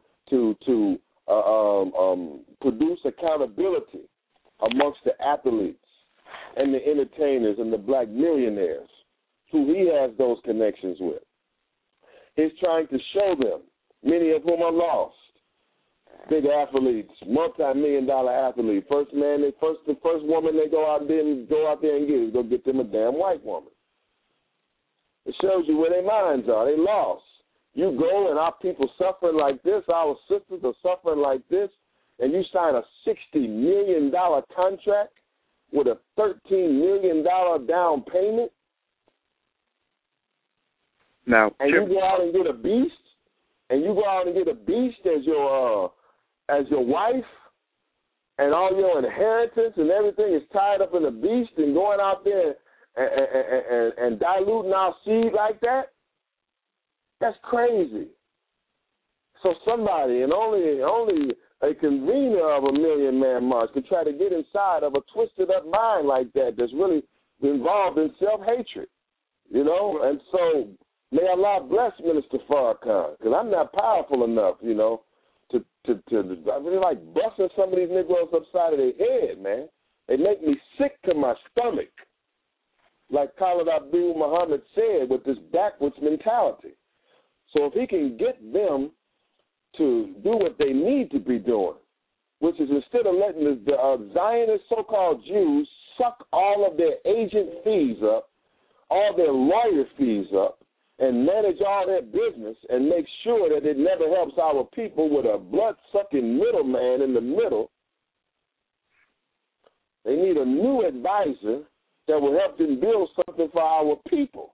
produce accountability amongst the athletes and the entertainers and the black millionaires who he has those connections with. He's trying to show them, many of whom are lost, big athletes, multi-million-dollar athletes. The first woman they go out there and get is go get them a damn white woman. It shows you where their minds are. They lost. You go and our people suffering like this, our sisters are suffering like this, and you sign a $60 million contract with a $13 million down payment? Now, and you go out and get a beast, as your wife, and all your inheritance and everything is tied up in a beast, and going out there and diluting our seed like that? That's crazy. So somebody, and only a convener of a Million Man March could try to get inside of a twisted up mind like that that's really involved in self-hatred, you know? And so may Allah bless Minister Farrakhan, because I'm not powerful enough, you know, to I really like busting some of these Negroes upside of their head, man. They make me sick to my stomach, like Khalid Abdul Muhammad said, with this backwards mentality. So if he can get them to do what they need to be doing, which is instead of letting the Zionist so-called Jews suck all of their agent fees up, all their lawyer fees up, and manage all their business and make sure that it never helps our people with a blood-sucking middleman in the middle, they need a new advisor that will help them build something for our people.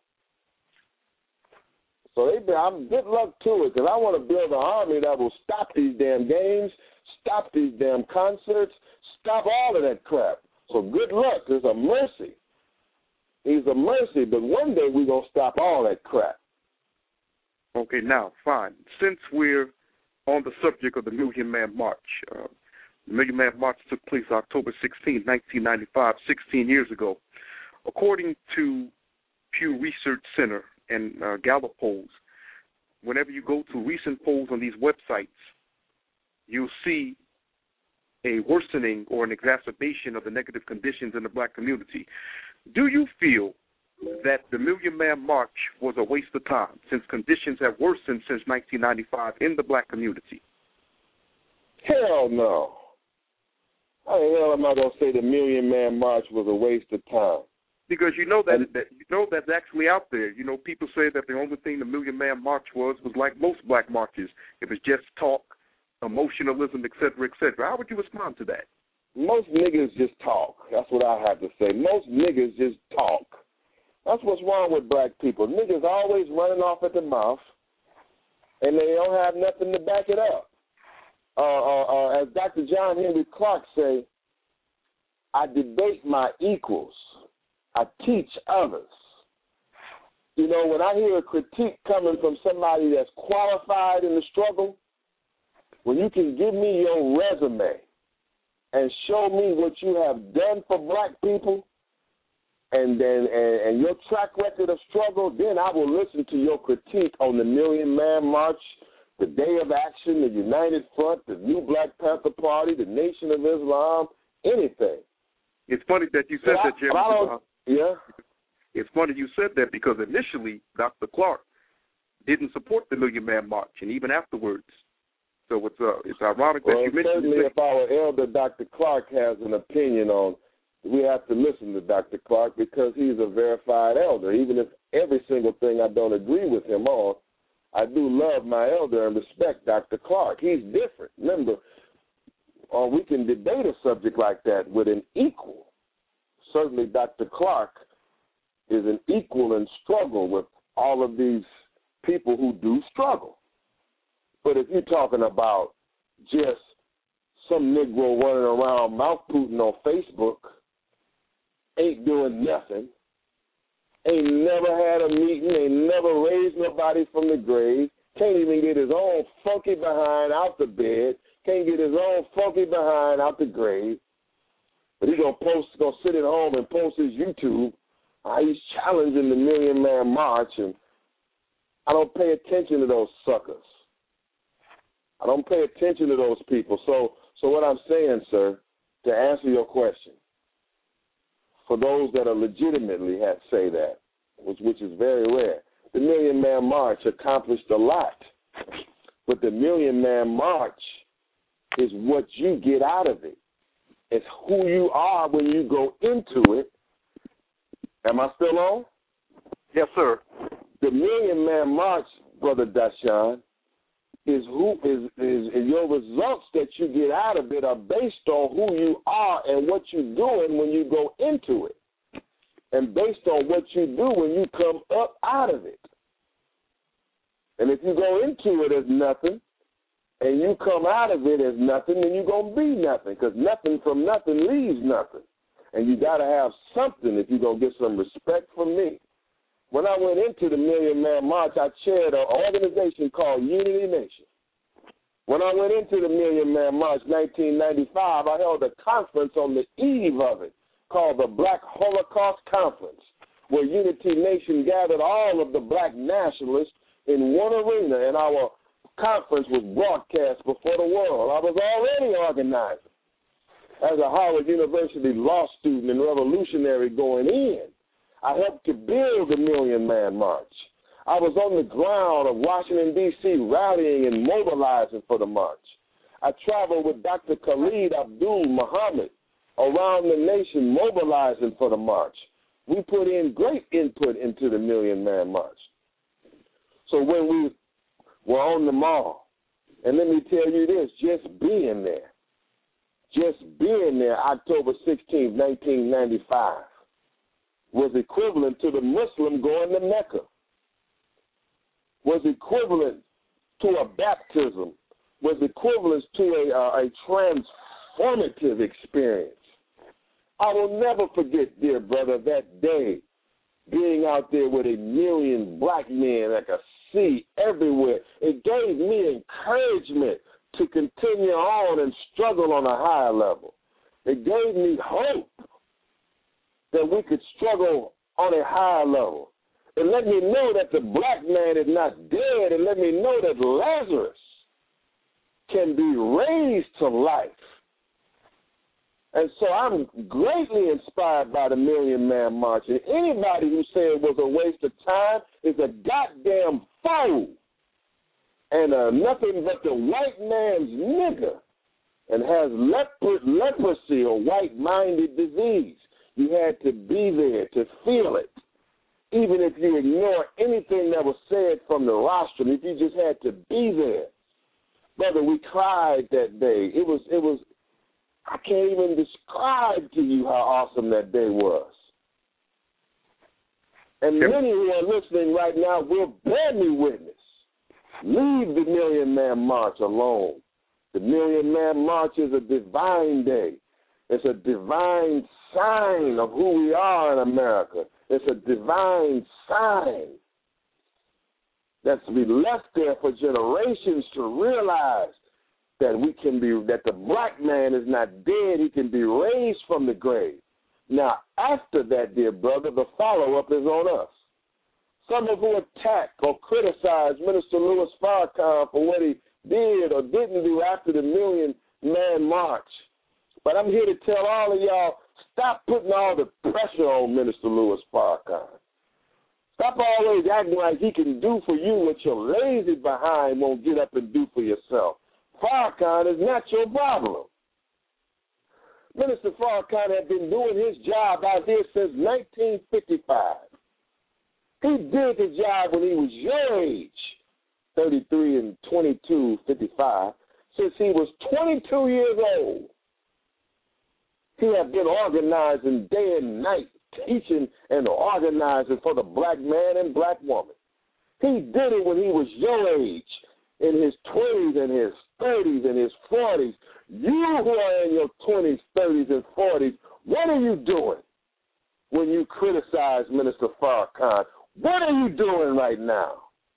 So I'm good luck to it, because I want to build an army that will stop these damn games, stop these damn concerts, stop all of that crap. So good luck. There's a mercy. He's a mercy, but one day we're going to stop all that crap. Okay, now, fine. Since we're on the subject of the Million Man March, the Million Man March took place October 16, 1995, 16 years ago. According to Pew Research Center and Gallup polls, whenever you go to recent polls on these websites, you'll see a worsening or an exacerbation of the negative conditions in the black community. Do you feel that the Million Man March was a waste of time, since conditions have worsened since 1995 in the black community? Hell no. How the hell am I going to say the Million Man March was a waste of time? Because you know that's actually out there. You know, people say that the only thing the Million Man March was like most black marches. It was just talk, emotionalism, et cetera, et cetera. How would you respond to that? Most niggas just talk. That's what I have to say. Most niggas just talk. That's what's wrong with black people. Niggas always running off at the mouth, and they don't have nothing to back it up. As Dr. John Henry Clark say, I debate my equals. I teach others. You know, when I hear a critique coming from somebody that's qualified in the struggle, when you can give me your resume and show me what you have done for black people, and your track record of struggle, then I will listen to your critique on the Million Man March, the Day of Action, the United Front, the New Black Panther Party, the Nation of Islam, anything. It's funny that you said that, Jeremy. Yeah. It's funny you said that, because initially Dr. Clark didn't support the Million Man March, and even afterwards. So it's ironic that you mentioned it. Certainly if our elder Dr. Clark has an opinion on, we have to listen to Dr. Clark, because he's a verified elder. Even if every single thing I don't agree with him on, I do love my elder and respect Dr. Clark. He's different. Remember, we can debate a subject like that with an equal. Certainly Dr. Clark is an equal in struggle with all of these people who do struggle. But if you're talking about just some Negro running around mouth-pooting on Facebook, ain't doing nothing, ain't never had a meeting, ain't never raised nobody from the grave, can't even get his own funky behind out the bed, can't get his own funky behind out the grave, but he's gonna sit at home and post his YouTube. He's challenging the Million Man March, and I don't pay attention to those suckers. I don't pay attention to those people. So what I'm saying, sir, to answer your question, for those that are legitimately say that, which is very rare, the Million Man March accomplished a lot. But the Million Man March is what you get out of it. It's who you are when you go into it. Am I still on? Yes, sir. The Million Man March Brother Dashawn, is your results that you get out of it are based on who you are and what you're doing when you go into it, and based on what you do when you come up out of it. And if you go into it as nothing and you come out of it as nothing, then you're going to be nothing, because nothing from nothing leaves nothing. And you got to have something if you're going to get some respect from me. When I went into the Million Man March, I chaired an organization called Unity Nation. When I went into the Million Man March 1995, I held a conference on the eve of it called the Black Holocaust Conference, where Unity Nation gathered all of the black nationalists in one arena, and our conference was broadcast before the world. I was already organizing. As a Howard University law student and revolutionary going in, I helped to build the Million Man March. I was on the ground of Washington, D.C., rallying and mobilizing for the march. I traveled with Dr. Khalid Abdul Muhammad around the nation mobilizing for the march. We put in great input into the Million Man March. So when we were on the mall, and let me tell you this, just being there, October 16, 1995, was equivalent to the Muslim going to Mecca, was equivalent to a baptism, was equivalent to a transformative experience. I will never forget, dear brother, that day, being out there with 1 million black men I could see everywhere. It gave me encouragement to continue on and struggle on a higher level. It gave me hope that we could struggle on a higher level. It let me know that the black man is not dead, and let me know that Lazarus can be raised to life. And so I'm greatly inspired by the Million Man March. And anybody who said it was a waste of time is a goddamn fool and nothing but the white man's nigger and has leprosy or white-minded disease. You had to be there to feel it. Even if you ignore anything that was said from the rostrum, if you just had to be there. Brother, we cried that day. It was. I can't even describe to you how awesome that day was. And many who are listening right now will bear me witness. Leave the Million Man March alone. The Million Man March is a divine day. It's a divine sign of who we are in America. It's a divine sign that's to be left there for generations to realize that that the black man is not dead, he can be raised from the grave. Now, after that, dear brother, the follow-up is on us. Some of who attack or criticize Minister Louis Farrakhan for what he did or didn't do after the Million Man March. But I'm here to tell all of y'all, stop putting all the pressure on Minister Louis Farrakhan. Stop always acting like he can do for you what your lazy behind won't get up and do for yourself. Farrakhan is not your problem. Minister Farrakhan had been doing his job out there since 1955. He did the job when he was your age, 33 and 22, 55, since he was 22 years old. He had been organizing day and night, teaching and organizing for the black man and black woman. He did it when he was your age, in his 20s and his 30s and his 40s. You who are in your 20s, 30s, and 40s, what are you doing when you criticize Minister Farrakhan? What are you doing right now?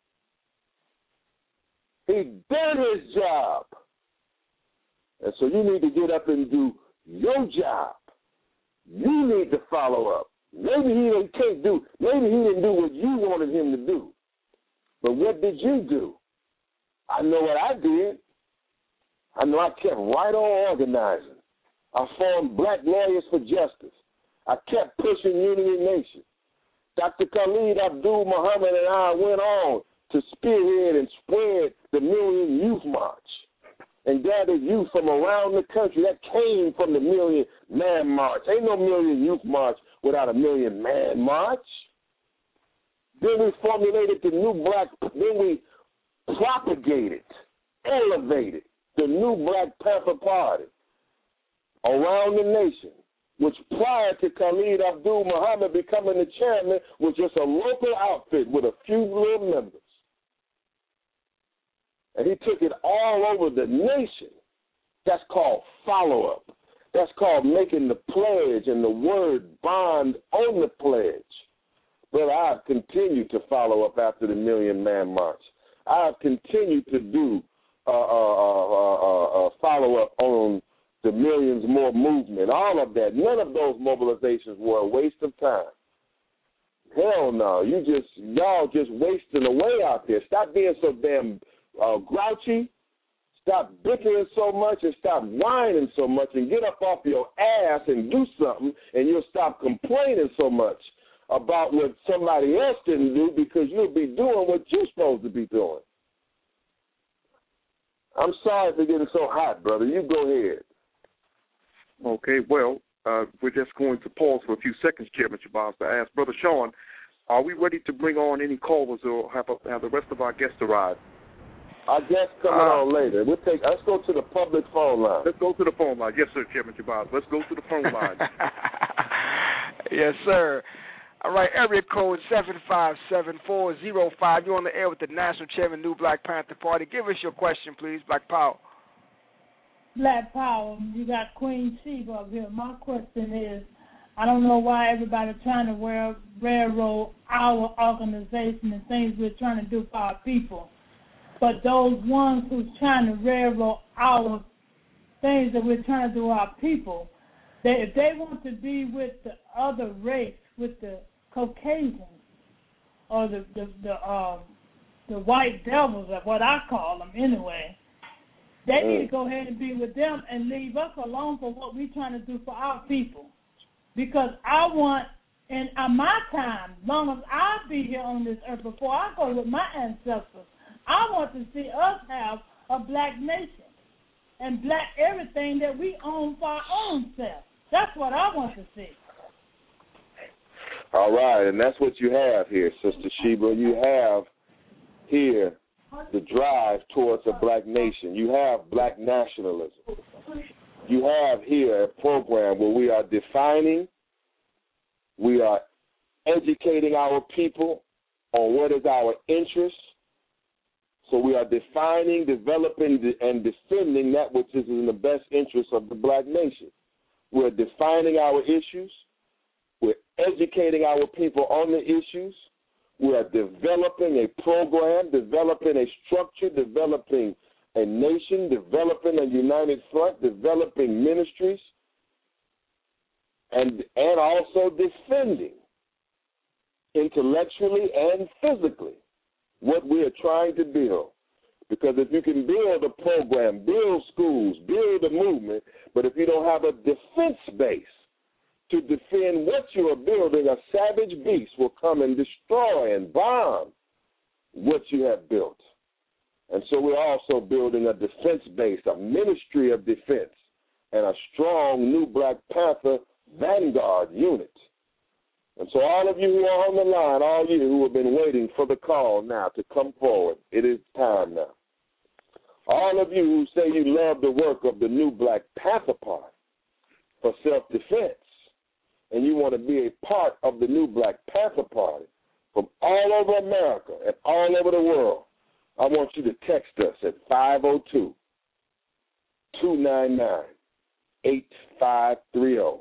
He did his job. And so you need to get up and do your job. You need to follow up. Maybe he didn't do what you wanted him to do. But what did you do? I know what I did. I know I kept right on organizing. I formed Black Lawyers for Justice. I kept pushing Unity Nation. Dr. Khalid Abdul Muhammad and I went on to spearhead and spread the Million Youth March and gathered youth from around the country. That came from the Million Man March. Ain't no Million Youth March without a Million Man March. Then we formulated the new black, then we propagated, elevated the new Black Panther Party around the nation, which prior to Khalid Abdul Muhammad becoming the chairman was just a local outfit with a few little members. And he took it all over the nation. That's called follow-up. That's called making the pledge and the word bond on the pledge. Brother, I've continued to follow up after the Million Man March. I've continued to do follow-up on the Millions More movement, all of that. None of those mobilizations were a waste of time. Hell no. Y'all just wasting away out there. Stop being so damn grouchy. Stop bickering so much and stop whining so much and get up off your ass and do something, and you'll stop complaining so much about what somebody else didn't do, because you'll be doing what you're supposed to be doing. I'm sorry for getting so hot, brother. You go ahead. Okay, well, we're just going to pause for a few seconds, Chairman Shabazz, to ask Brother Sean, are we ready to bring on any callers or have the rest of our guests arrive? Our guests coming on later. Let's go to the public phone line. Let's go to the phone line. Yes, sir, Chairman Shabazz. Let's go to the phone line. Yes, sir. All right, area code 757-405. You're on the air with the National Chairman, New Black Panther Party. Give us your question, please, Black Power. Black Power, you got Queen Sheba up here. My question is, I don't know why everybody's trying to railroad our organization and things we're trying to do for our people. But those ones who's trying to railroad our things that we're trying to do our people, if they want to be with the other race, with the Caucasians or the white devils, or what I call them anyway, they need to go ahead and be with them and leave us alone for what we're trying to do for our people. Because I want, in my time, as long as I be here on this earth, before I go with my ancestors, I want to see us have a black nation and black everything that we own for our own self. That's what I want to see. All right, and that's what you have here, Sister Sheba. You have here the drive towards a black nation. You have black nationalism. You have here a program where we are defining, we are educating our people on what is our interest. So we are defining, developing, and defending that which is in the best interest of the black nation. We're defining our issues. We're educating our people on the issues. We are developing a program, developing a structure, developing a nation, developing a united front, developing ministries, and also defending intellectually and physically what we are trying to build. Because if you can build a program, build schools, build a movement, but if you don't have a defense base to defend what you are building, a savage beast will come and destroy and bomb what you have built. And so we're also building a defense base, a ministry of defense, and a strong new Black Panther vanguard unit. And so all of you who are on the line, all you who have been waiting for the call now to come forward, it is time now. All of you who say you love the work of the new Black Panther Party for self-defense, and you want to be a part of the new Black Panther Party from all over America and all over the world, I want you to text us at 502-299-8530.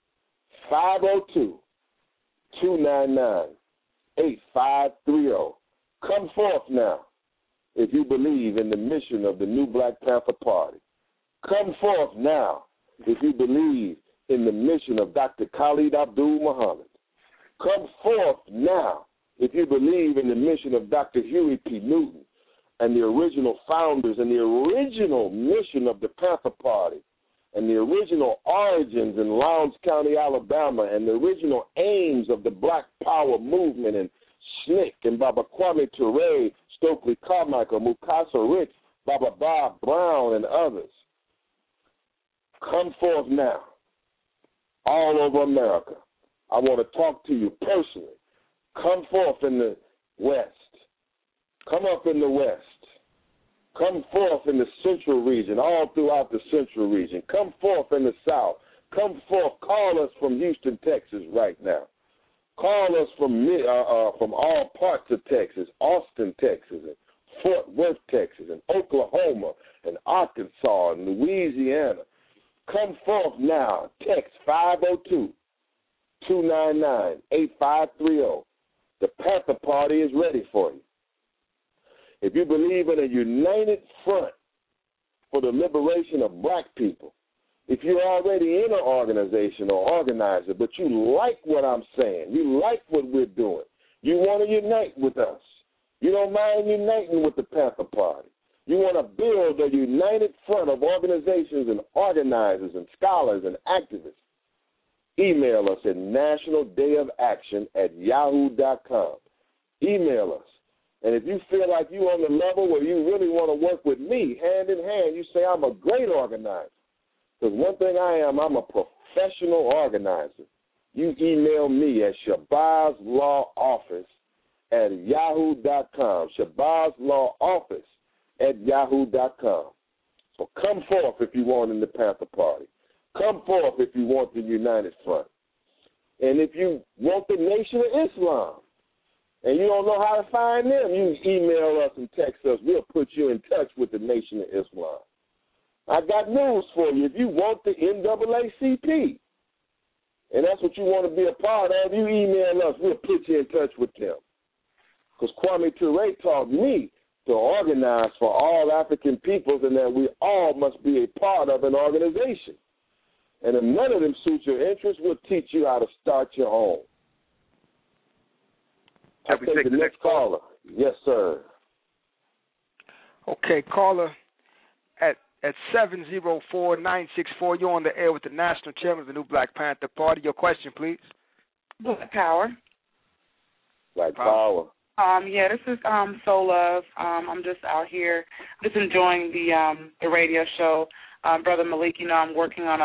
502-299-8530. Come forth now if you believe in the mission of the new Black Panther Party. Come forth now if you believe in the mission of Dr. Khalid Abdul Muhammad. Come forth now if you believe in the mission of Dr. Huey P. Newton and the original founders and the original mission of the Panther Party and the original origins in Lowndes County, Alabama, and the original aims of the Black Power movement and SNCC and Baba Kwame Ture, Stokely Carmichael, Mukasa Rich, Baba Bob Brown, and others. Come forth now, all over America. I want to talk to you personally. Come forth in the West. Come up in the West. Come forth in the central region, all throughout the central region. Come forth in the south. Come forth. Call us from Houston, Texas right now. Call us from all parts of Texas, Austin, Texas, and Fort Worth, Texas, and Oklahoma, and Arkansas, and Louisiana. Come forth now. Text 502-299-8530. The Panther Party is ready for you. If you believe in a united front for the liberation of black people, if you're already in an organization or organizer, but you like what I'm saying, you like what we're doing, you want to unite with us, you don't mind uniting with the Panther Party, you want to build a united front of organizations and organizers and scholars and activists, email us at nationaldayofAction@yahoo.com. Email us. And if you feel like you're on the level where you really want to work with me, hand in hand, you say, I'm a great organizer. Because one thing I am, I'm a professional organizer. You email me at shabazslawoffice@yahoo.com. shabazslawoffice@yahoo.com. So come forth if you want in the Panther Party. Come forth if you want the United Front. And if you want the Nation of Islam, and you don't know how to find them, you email us and text us. We'll put you in touch with the Nation of Islam. I got news for you. If you want the NAACP, and that's what you want to be a part of, you email us. We'll put you in touch with them. Because Kwame Ture taught me to organize for all African peoples and that we all must be a part of an organization. And if none of them suit your interests, we'll teach you how to start your own. I'll take the next caller. Yes, sir. Okay, caller at 704-964. You're on the air with the National Chairman of the New Black Panther Party. Your question, please. Black Power. Black Power. Yeah, this is Soul Love. I'm just out here, just enjoying the radio show. Brother Malik, you know, I'm working on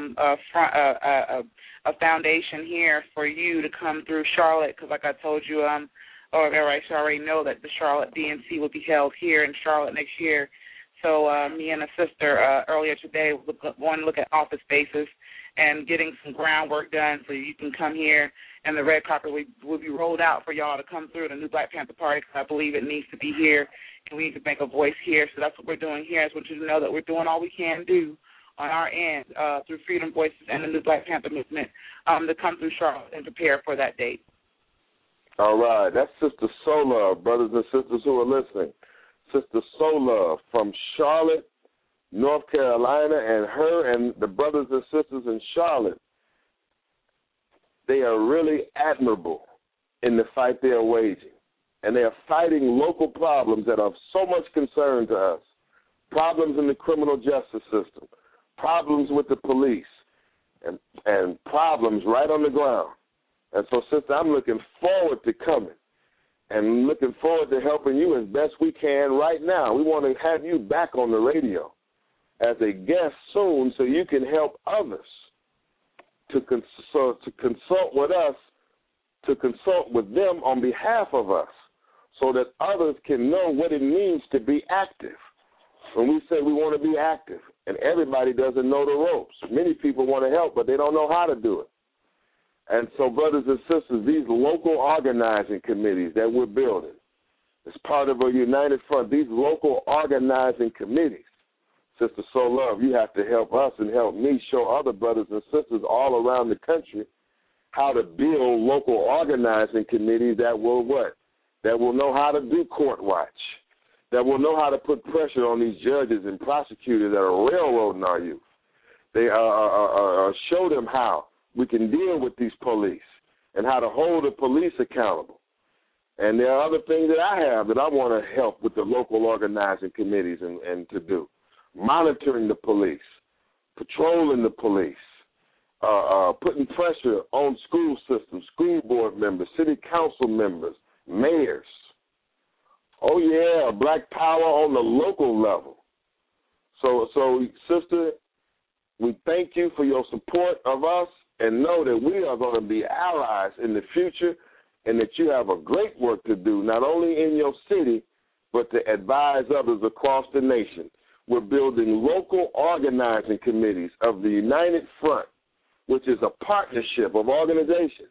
a foundation here for you to come through Charlotte, because like I told you, or I should already know that the Charlotte DNC will be held here in Charlotte next year. So me and a sister earlier today want to look at office spaces and getting some groundwork done so you can come here, and the red carpet will be rolled out for y'all to come through the New Black Panther Party, because I believe it needs to be here, and we need to make a voice here. So that's what we're doing here. I just want you to know that we're doing all we can do on our end through Freedom Voices and the New Black Panther movement to come through Charlotte and prepare for that date. All right. That's Sister Soul Love, brothers and sisters who are listening. Sister Soul Love from Charlotte, North Carolina, and her and the brothers and sisters in Charlotte, they are really admirable in the fight they are waging. And they are fighting local problems that are of so much concern to us. Problems in the criminal justice system, problems with the police, and problems right on the ground. And so, sister, I'm looking forward to coming and looking forward to helping you as best we can right now. We want to have you back on the radio as a guest soon so you can help others to consult with us, to consult with them on behalf of us, so that others can know what it means to be active. When we say we want to be active, and everybody doesn't know the ropes. Many people want to help, but they don't know how to do it. And so, brothers and sisters, these local organizing committees that we're building, as part of a united front, these local organizing committees, Sister Soul Love, you have to help us and help me show other brothers and sisters all around the country how to build local organizing committees that will what? That will know how to do court watch, that will know how to put pressure on these judges and prosecutors that are railroading our youth. They show them how we can deal with these police and how to hold the police accountable. And there are other things that I have that I want to help with the local organizing committees and to do. Monitoring the police, patrolling the police, putting pressure on school systems, school board members, city council members, mayors. Oh, yeah, Black Power on the local level. So, sister, we thank you for your support of us, and know that we are going to be allies in the future, and that you have a great work to do, not only in your city, but to advise others across the nation. We're building local organizing committees of the United Front, which is a partnership of organizations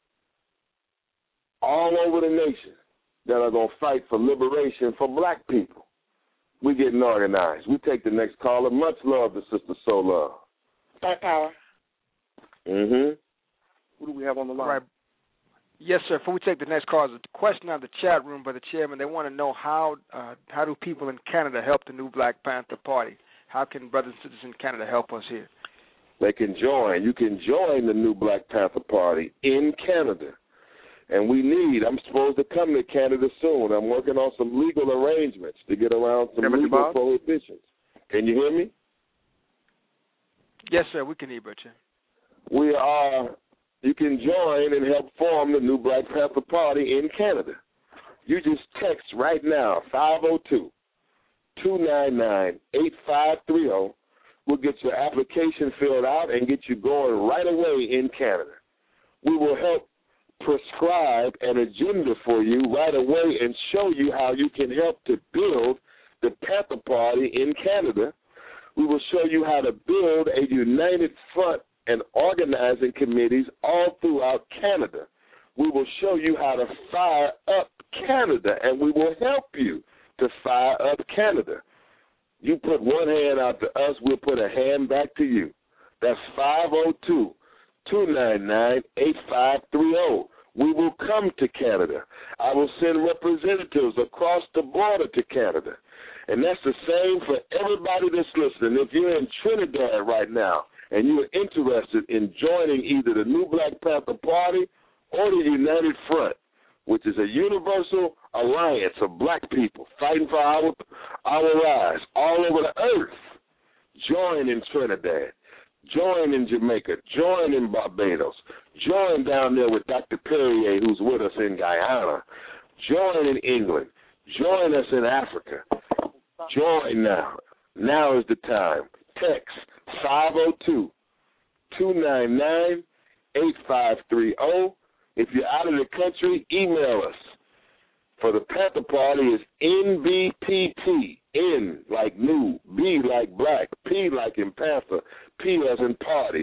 all over the nation that are going to fight for liberation for black people. We're getting organized. We take the next caller. Much love to Sister So Love. Black Power. Mm-hmm. Who do we have on the line? Right. Yes, sir. Before we take the next call, there's a question on the chat room by the chairman. They want to know how do people in Canada help the new Black Panther Party? How can brothers and sisters in Canada help us here? They can join. You can join the new Black Panther Party in Canada. And I'm supposed to come to Canada soon. I'm working on some legal arrangements to get around some legal prohibitions. Can you hear me? Yes, sir. We can hear you. You can join and help form the new Black Panther Party in Canada. You just text right now, 502-299-8530. We'll get your application filled out and get you going right away in Canada. We will help prescribe an agenda for you right away and show you how you can help to build the Panther Party in Canada. We will show you how to build a united front and organizing committees all throughout Canada. We will show you how to fire up Canada, and we will help you to fire up Canada. You put one hand out to us, we'll put a hand back to you. That's 502-299-8530. We will come to Canada. I will send representatives across the border to Canada. And that's the same for everybody that's listening. If you're in Trinidad right now and you're interested in joining either the New Black Panther Party or the United Front, which is a universal alliance of black people fighting for our rights all over the earth, join in Trinidad, join in Jamaica, join in Barbados, join down there with Dr. Perrier, who's with us in Guyana, join in England, join us in Africa. Join now. Now is the time. Text 502-299-8530. If you're out of the country, email us. For the Panther Party is NBPT, N like new, B like black, P like in Panther, P as in party,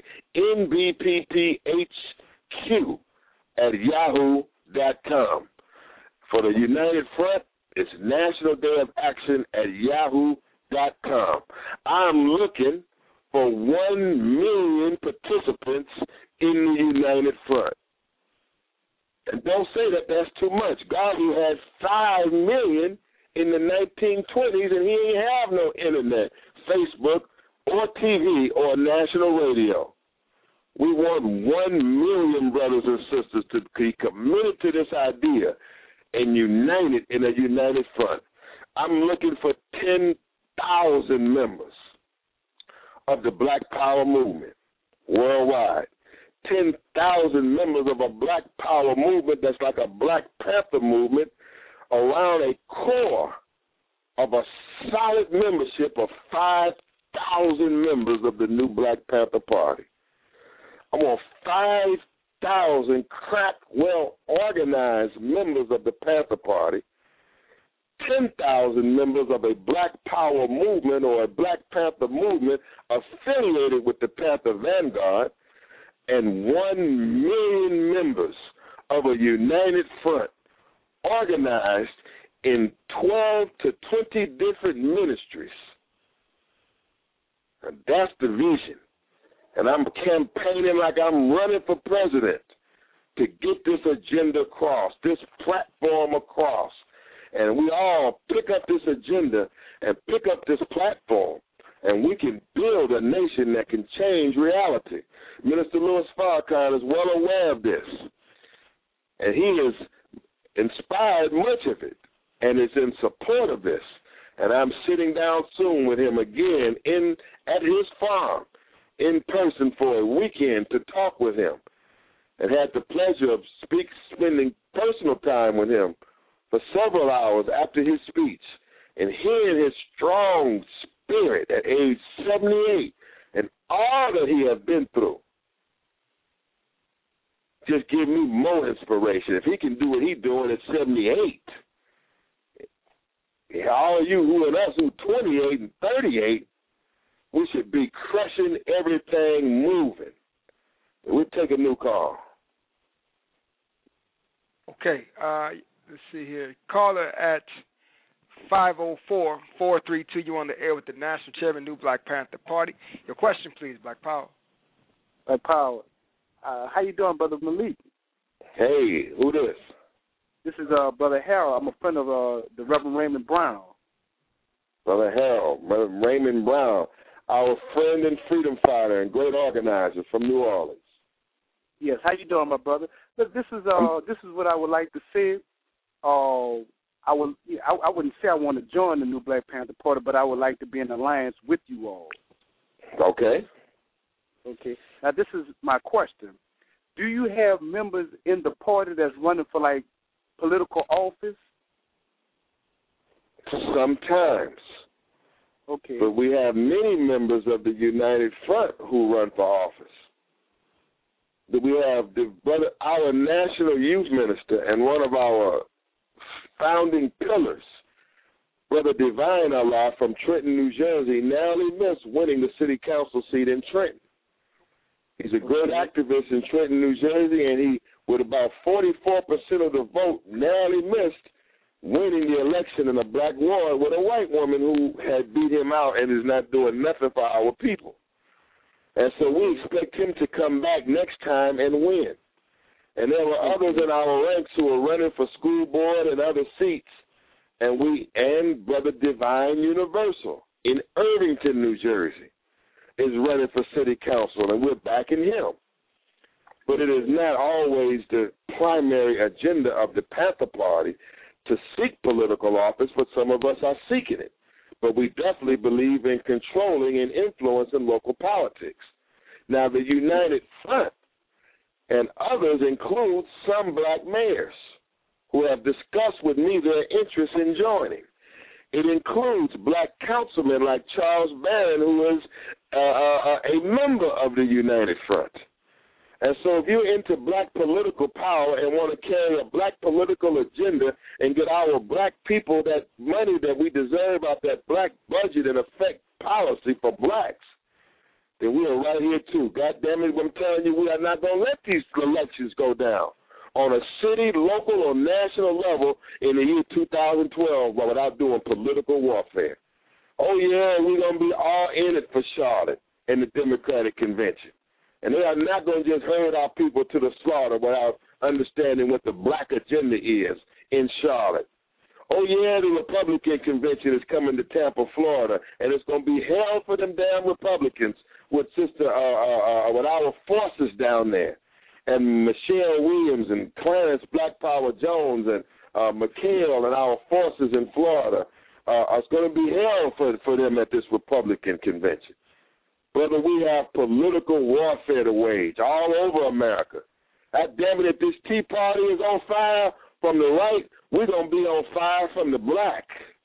NBPTHQ@yahoo.com. For the United Front, it's National Day of Action @yahoo.com. I'm looking for 1 million participants in the United Front. And don't say that that's too much. Garvey had 5 million in the 1920s, and he ain't have no internet, Facebook, or TV, or national radio. We want 1 million brothers and sisters to be committed to this idea and united in a united front. I'm looking for 10,000 members of the Black Power movement worldwide. 10,000 members of a Black Power movement that's like a Black Panther movement around a core of a solid membership of 5,000 members of the new Black Panther Party. I want 5,000 crack, well-organized members of the Panther Party, 10,000 members of a Black Power movement or a Black Panther movement affiliated with the Panther Vanguard, and 1 million members of a united front organized in 12 to 20 different ministries. And that's the vision. And I'm campaigning like I'm running for president to get this agenda across, this platform across. And we all pick up this agenda and pick up this platform, and we can build a nation that can change reality. Minister Louis Farrakhan is well aware of this, and he has inspired much of it and is in support of this. And I'm sitting down soon with him again at his farm in person for a weekend to talk with him, and had the pleasure of spending personal time with him for several hours after his speech and hearing his strong spirit at age 78 and all that he has been through. Just give me more inspiration. If he can do what he's doing at 78, all of you who and us who 28 and 38, we should be crushing everything moving. We'll take a new call. Okay, let's see here. Caller at 504-432. You on the air with the National Chairman, New Black Panther Party. Your question, please, Black Power. Black Power. How you doing, Brother Malik? Hey, who this? This is Brother Harold. I'm a friend of the Reverend Raymond Brown. Brother Harold, Raymond Brown, our friend and freedom fighter and great organizer from New Orleans. Yes, how you doing, my brother? Look, this is what I would like to say. I wouldn't say I want to join the New Black Panther Party, but I would like to be in alliance with you all. Okay. Okay. Now, this is my question. Do you have members in the party that's running for, like, political office? Sometimes. Okay. But we have many members of the United Front who run for office. We have our national youth minister and one of our founding pillars, Brother Divine Allah from Trenton, New Jersey, narrowly missed winning the city council seat in Trenton. He's a great activist in Trenton, New Jersey, and he, with about 44% of the vote, narrowly missed winning the election in a black ward with a white woman who had beat him out and is not doing nothing for our people. And so we expect him to come back next time and win. And there were others in our ranks who were running for school board and other seats, and Brother Divine Universal in Irvington, New Jersey, is running for city council, and we're backing him. But it is not always the primary agenda of the Panther Party to seek political office, but some of us are seeking it. But we definitely believe in controlling and influencing local politics. Now, the United Front and others include some black mayors who have discussed with me their interest in joining. It includes black councilmen like Charles Barron, who is a member of the United Front. And so if you're into black political power and want to carry a black political agenda and get our black people that money that we deserve out that black budget and affect policy for blacks, then we are right here too. God damn it, I'm telling you, we are not going to let these elections go down on a city, local, or national level in the year 2012 without doing political warfare. Oh, yeah, we're going to be all in it for Charlotte and the Democratic Convention. And they are not going to just herd our people to the slaughter without understanding what the black agenda is in Charlotte. Oh, yeah, the Republican Convention is coming to Tampa, Florida, and it's going to be hell for them damn Republicans with with our forces down there. And Michelle Williams and Clarence Black Power Jones and McHale and our forces in Florida. It's going to be hell for them at this Republican Convention. Brother, we have political warfare to wage all over America. God damn it, if this Tea Party is on fire from the right, we're going to be on fire from the black.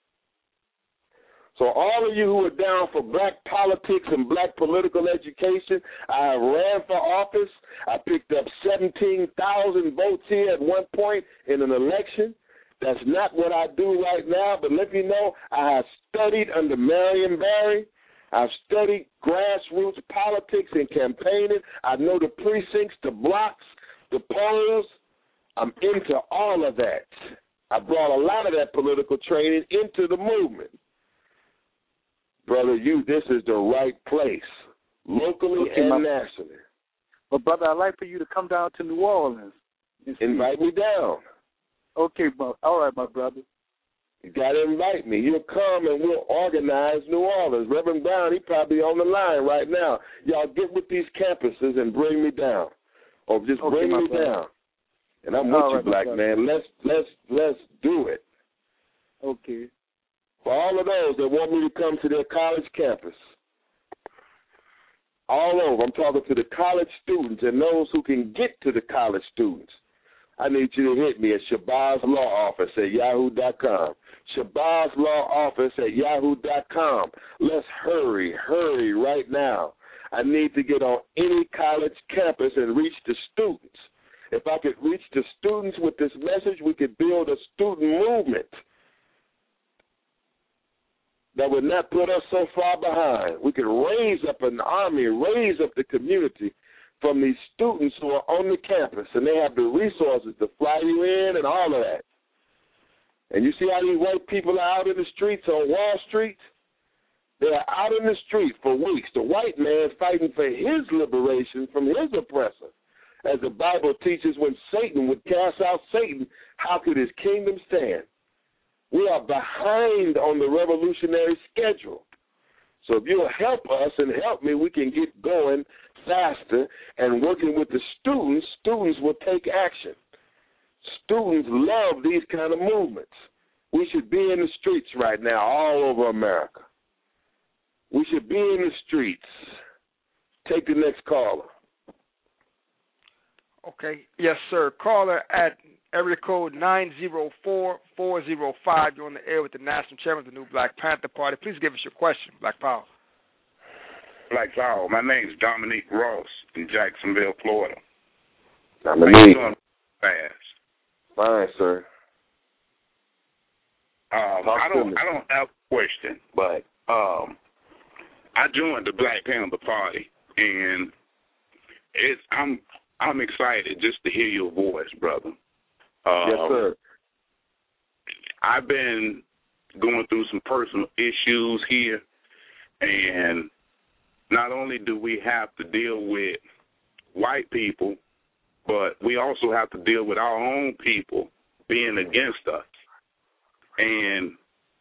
So all of you who are down for black politics and black political education, I ran for office. I picked up 17,000 votes here at one point in an election. That's not what I do right now, but let me know I have studied under Marion Barry. I've studied grassroots politics and campaigning. I know the precincts, the blocks, the polls. I'm into all of that. I brought a lot of that political training into the movement. Brother, this is the right place, locally and nationally. But, brother, I'd like for you to come down to New Orleans. Invite me down. Okay, all right, my brother. You got to invite me. You'll come and we'll organize New Orleans. Reverend Brown, he probably on the line right now. Y'all get with these campuses and bring me down. Or just bring me down. And I'm with you, black man. Let's do it. Okay. For all of those that want me to come to their college campus, all over, I'm talking to the college students and those who can get to the college students. I need you to hit me at Shabazz Law Office at yahoo.com. Shabazz Law Office at yahoo.com. Let's hurry right now. I need to get on any college campus and reach the students. If I could reach the students with this message, we could build a student movement. that would not put us so far behind. We could raise up an army, raise up the community from these students who are on the campus, and they have the resources to fly you in and all of that. And you see how these white people are out in the streets on Wall Street? They are out in the street for weeks. The white man fighting for his liberation from his oppressor. As the Bible teaches, when Satan would cast out Satan, how could his kingdom stand? We are behind on the revolutionary schedule. So if you'll help us and help me, we can get going faster. And working with the students, students will take action. Students love these kind of movements. We should be in the streets right now all over America. We should be in the streets. Take the next caller. Okay. Yes, sir. Caller at area code 904-405. You're on the air with the National Chairman of the New Black Panther Party. Please give us your question, Black Power. Black Power. My name is Dominique Ross in Jacksonville, Florida. Dominique. How you doing, fast? Fine, sir. I don't have a question, but I joined the Black Panther Party, and I'm excited just to hear your voice, brother. Yes, sir. I've been going through some personal issues here, and not only do we have to deal with white people, but we also have to deal with our own people being against us. And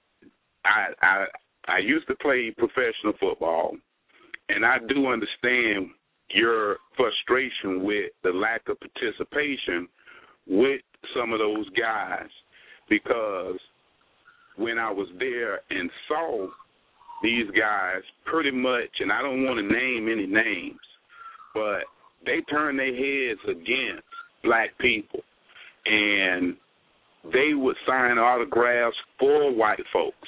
I used to play professional football, and I do understand your frustration with the lack of participation with some of those guys, because when I was there and saw these guys pretty much, and I don't want to name any names, but they turned their heads against black people, and they would sign autographs for white folks.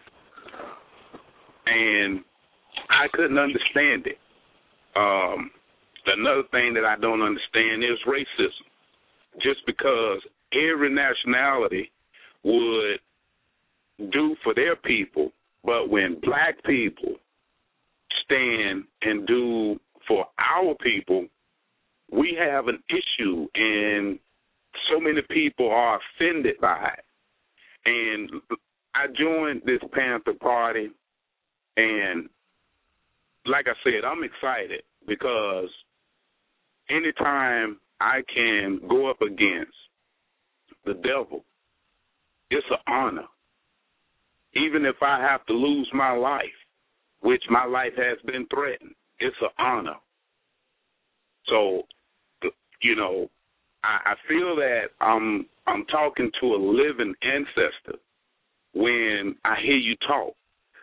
And I couldn't understand it. Another thing that I don't understand is racism. Just because every nationality would do for their people, but when black people stand and do for our people, we have an issue, and so many people are offended by it. And I joined this Panther Party, and like I said, I'm excited because anytime I can go up against the devil, it's an honor. Even if I have to lose my life, which my life has been threatened, it's an honor. So, you know, I feel that I'm talking to a living ancestor when I hear you talk.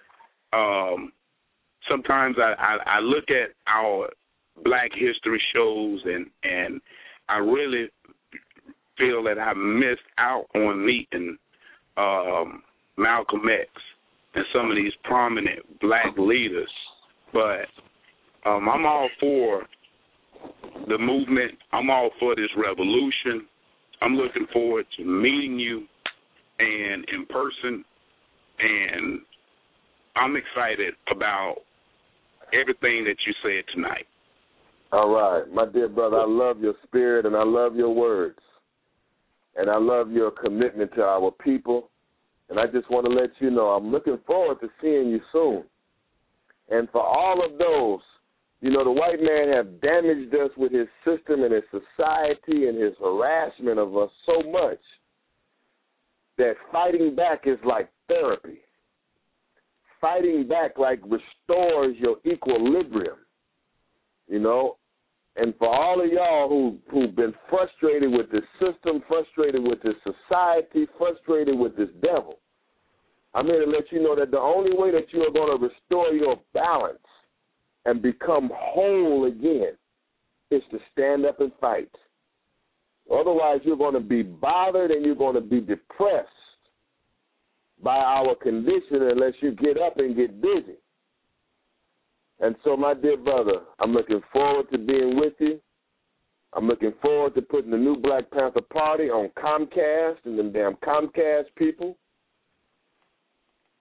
Sometimes I look at our Black history shows and I really feel that I missed out on meeting Malcolm X and some of these prominent black leaders. But I'm all for the movement. I'm all for this revolution. I'm looking forward to meeting you and in person, and I'm excited about everything that you said tonight. All right. My dear brother, I love your spirit and I love your words. And I love your commitment to our people. And I just want to let you know I'm looking forward to seeing you soon. And for all of those, you know, the white man have damaged us with his system and his society and his harassment of us so much that fighting back is like therapy. Fighting back like restores your equilibrium, you know. And for all of y'all who've been frustrated with this system, frustrated with this society, frustrated with this devil, I'm here to let you know that the only way that you are going to restore your balance and become whole again is to stand up and fight. Otherwise, you're going to be bothered and you're going to be depressed by our condition unless you get up and get busy. And so, my dear brother, I'm looking forward to being with you. I'm looking forward to putting the new Black Panther Party on Comcast and them damn Comcast people.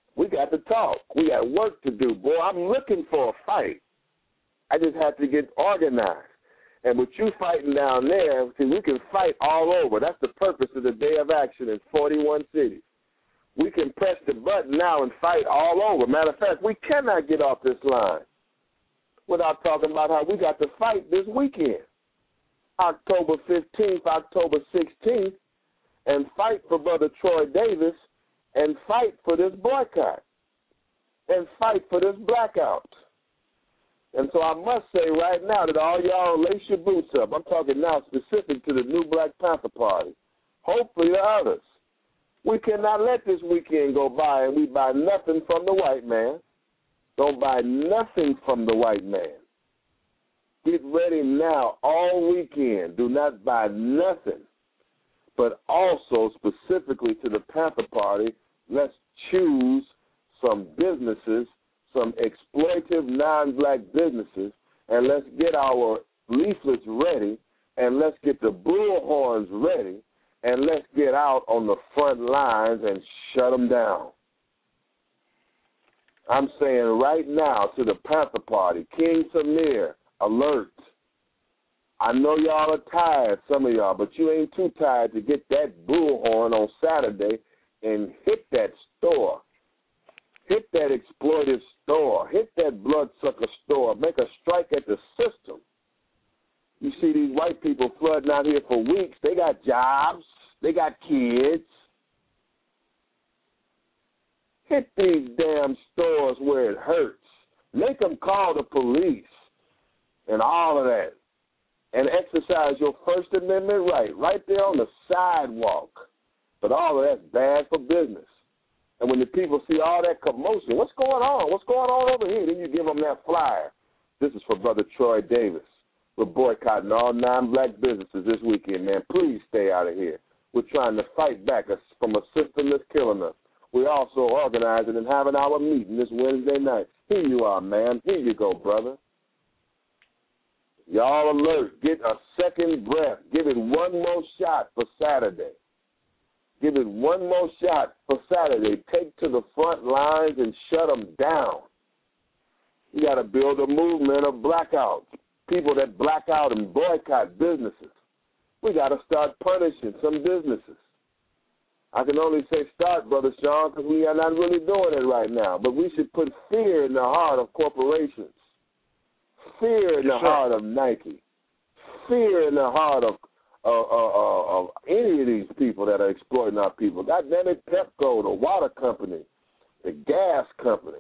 We got to talk. We got work to do. Boy, I'm looking for a fight. I just have to get organized. And with you fighting down there, see, we can fight all over. That's the purpose of the Day of Action in 41 cities. We can press the button now and fight all over. Matter of fact, we cannot get off this line without talking about how we got to fight this weekend, October 15th, October 16th, and fight for Brother Troy Davis and fight for this boycott and fight for this blackout. And so I must say right now that all y'all lace your boots up. I'm talking now specific to the new Black Panther Party, hopefully the others. We cannot let this weekend go by and we buy nothing from the white man. Don't buy nothing from the white man. Get ready now all weekend. Do not buy nothing. But also specifically to the Panther Party, let's choose some businesses, some exploitive non-black businesses, and let's get our leaflets ready, and let's get the bullhorns ready, and let's get out on the front lines and shut them down. I'm saying right now to the Panther Party, King Samir, alert. I know y'all are tired, some of y'all, but you ain't too tired to get that bullhorn on Saturday and hit that store. Hit that exploitive store. Hit that bloodsucker store. Make a strike at the system. You see these white people flooding out here for weeks. They got jobs. They got kids. Hit these damn stores where it hurts. Make them call the police and all of that. And exercise your First Amendment right there on the sidewalk. But all of that's bad for business. And when the people see all that commotion, what's going on? What's going on over here? Then you give them that flyer. This is for Brother Troy Davis. We're boycotting all non-black businesses this weekend, man. Please stay out of here. We're trying to fight back from a system that's killing us. We're also organizing and having our meeting this Wednesday night. Here you are, man. Here you go, brother. Y'all alert. Get a second breath. Give it one more shot for Saturday. Give it one more shot for Saturday. Take to the front lines and shut them down. You got to build a movement of blackouts, people that black out and boycott businesses. We got to start punishing some businesses. I can only say start, Brother Sean, because we are not really doing it right now. But we should put fear in the heart of corporations, fear in the heart of Nike, fear in the heart of any of these people that are exploiting our people. God damn it, Pepco, the water company, the gas company.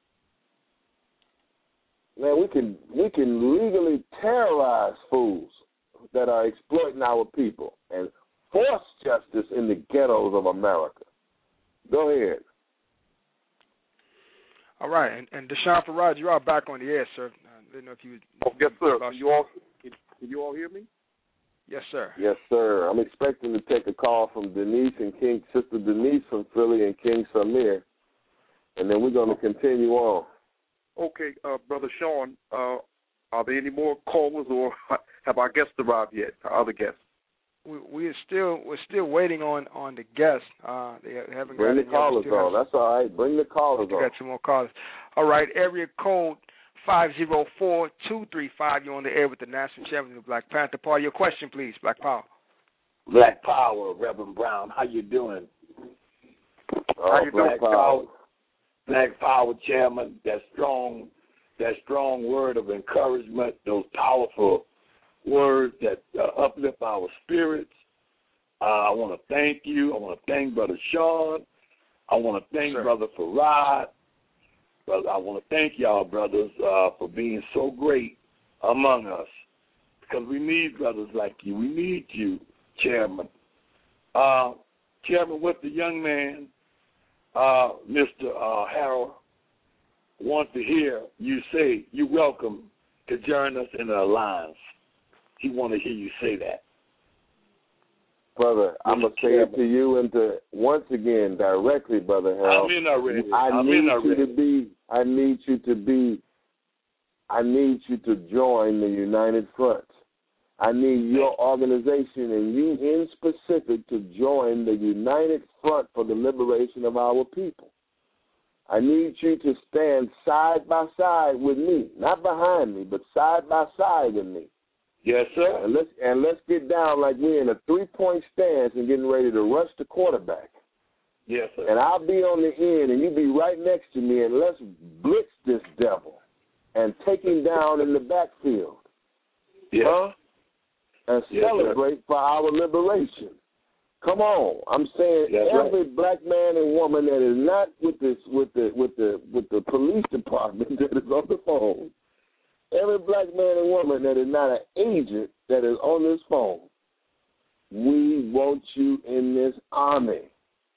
Man, we can legally terrorize fools that are exploiting our people and force justice in the ghettos of America. Go ahead. All right, and Deshaun Farad, you are back on the air, sir. I didn't know if you. Yes, sir. Can you all hear me? Yes, sir. Yes, sir. I'm expecting to take a call from Denise and Sister Denise from Philly and King Samir, and then we're going to continue on. Okay, Brother Sean, are there any more callers, or have our guests arrived yet? Our other guests? We're still waiting on the guests. They haven't Bring the callers on. That's all right. Bring the callers on. We got some more callers. All right, area code 504-235. You're on the air with the National Chairman of the Black Panther Party. Your question, please, Black Power. Black Power, Reverend Brown. How you doing? How you doing, Power? Black Power Chairman. That strong word of encouragement. Those powerful words that uplift our spirits. I want to thank you. I want to thank Brother Sean. I want to thank Brother Farad. Brother, I want to thank y'all, brothers, for being so great among us, because we need brothers like you. We need you, Chairman. Chairman, what the young man, Mr. Harold, wants to hear you say, you're welcome to join us in the alliance. He want to hear you say that. Brother, I'm going to say it to you and to, once again, directly, Brother Harold. I'm in already. I need you to join the United Front. I need your organization and you in specific to join the United Front for the liberation of our people. I need you to stand side by side with me, not behind me, but side by side with me. Yes, sir. And let's get down like we're in a 3-point stance and getting ready to rush the quarterback. Yes, sir. And I'll be on the end, and you be right next to me, and let's blitz this devil and take him down in the backfield. Yes. Huh? And celebrate for our liberation. Come on, I'm saying every black man and woman that is not with the police department that is on the phone, every black man and woman that is not an agent that is on this phone, we want you in this army.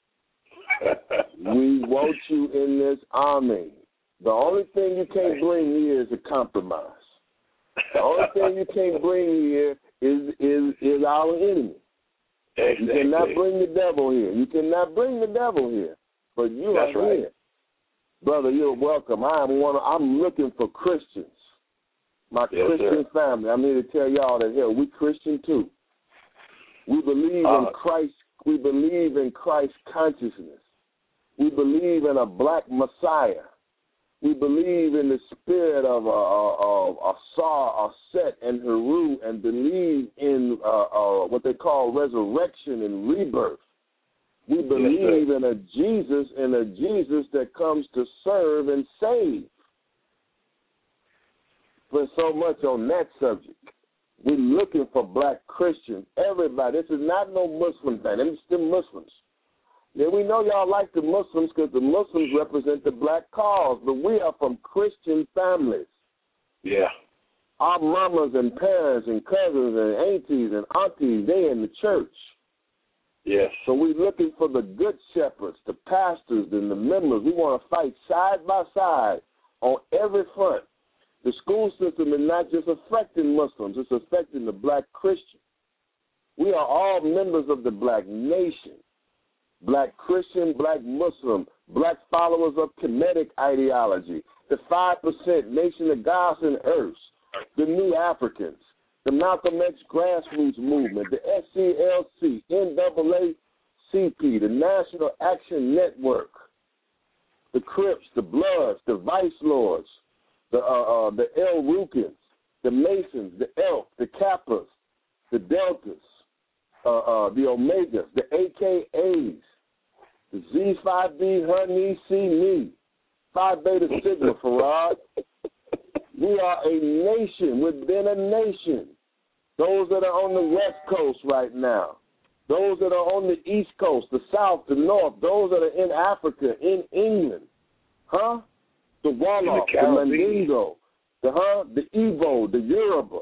We want you in this army. The only thing you can't bring here is a compromise. The only thing you can't bring here is our enemy. Exactly. You cannot bring the devil here. You cannot bring the devil here. But you are here. Brother, you're welcome. I'm looking for Christians. My Christian family. I'm here to tell y'all that hell, we Christian too. We believe in Christ. We believe in Christ consciousness. We believe in a black Messiah. We believe in the spirit of Asar, Aset, and Heru, and believe in what they call resurrection and rebirth. We believe in a Jesus that comes to serve and save. For so much on that subject. We're looking for black Christians. Everybody. This is not no Muslim thing. Them still Muslims. Yeah, we know y'all like the Muslims because the Muslims represent the black cause, but we are from Christian families. Yeah. Our mamas and parents and cousins and aunties and aunties, they in the church. Yes. So we're looking for the good shepherds, the pastors and the members. We want to fight side by side on every front. The school system is not just affecting Muslims, it's affecting the black Christian. We are all members of the black nation. Black Christian, black Muslim, black followers of Kemetic ideology, the 5% Nation of Gods and Earths, the New Africans, the Malcolm X grassroots movement, the SCLC, NAACP, the National Action Network, the Crips, the Bloods, the Vice Lords, the El Rukins, the Masons, the Elk, the Kappas, the Deltas, the Omegas, the AKAs, the Z5B, Honey, C, Me, Phi Beta Sigma, Farad. We are a nation within a nation. Those that are on the West Coast right now, those that are on the East Coast, the South, the North, those that are in Africa, in England, the Wolof, the Mandingo, the Igbo, the Yoruba,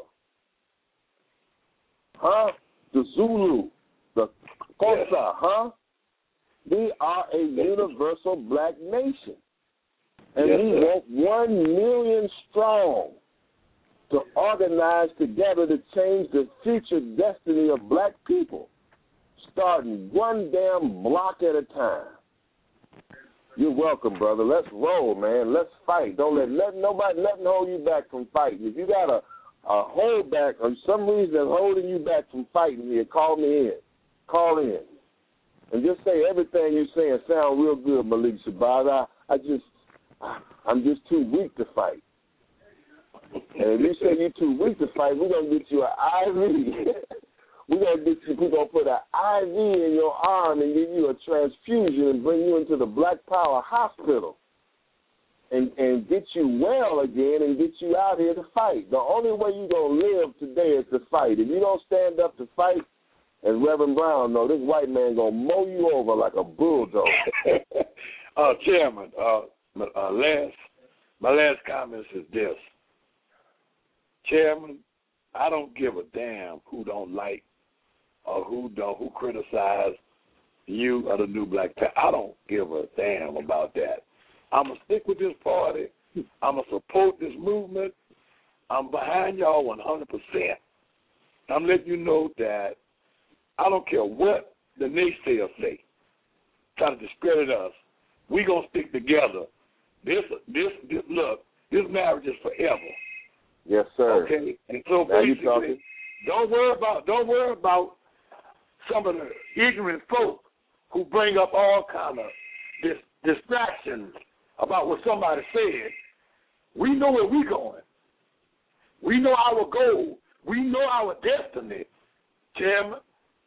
the Zulu, the Xhosa, We are a universal black nation. And we want 1 million strong to organize together to change the future destiny of black people, starting one damn block at a time. You're welcome, brother. Let's roll, man. Let's fight. Don't let nothing hold you back from fighting. If you got a hold back or some reason that's holding you back from fighting here, call me in. Call in. And just say everything you're saying sound real good, Malik Shabazz. I'm just too weak to fight. And if you say you're too weak to fight, we're going to get you an IV. We're going to put an IV in your arm and give you a transfusion and bring you into the Black Power Hospital and get you well again and get you out here to fight. The only way you're going to live today is to fight. If you don't stand up to fight, as Reverend Brown knows, this white man going to mow you over like a bulldog. Chairman, my last comment is this. Chairman, I don't give a damn who don't like or who criticize you or the New Black Panther. I don't give a damn about that. I'm going to stick with this party. I'm going to support this movement. I'm behind y'all 100%. I'm letting you know that I don't care what the naysayers say, trying to discredit us. We're going to stick together. Look, this marriage is forever. Yes, sir. Okay, and so basically, don't worry about some of the ignorant folk who bring up all kind of distractions about what somebody said. We know where we're going. We know our goal. We know our destiny, Chairman.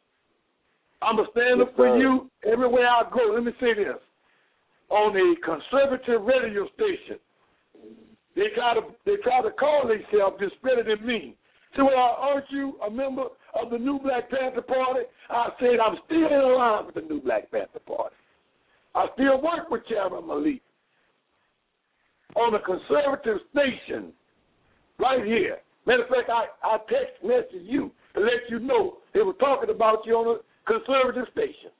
I'm going to stand up for you everywhere I go. Let me say this. On a conservative radio station, they try to call themselves this better than me. So, aren't you a member of the New Black Panther Party? I said I'm still in line with the New Black Panther Party. I still work with Chairman Malik on a conservative station right here. Matter of fact, I text message you to let you know they were talking about you on a conservative station.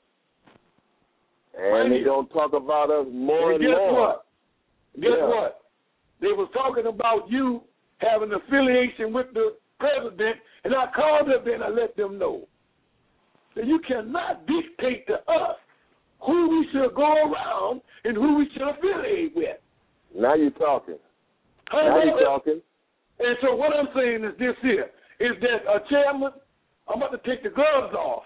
And they're going to talk about us more and more. Guess what? They were talking about you having affiliation with the president, and I called them and I let them know that you cannot dictate to us who we should go around and who we should affiliate with. Now you're talking. Now you're talking. And so what I'm saying is this here, is that, Chairman, I'm about to take the gloves off.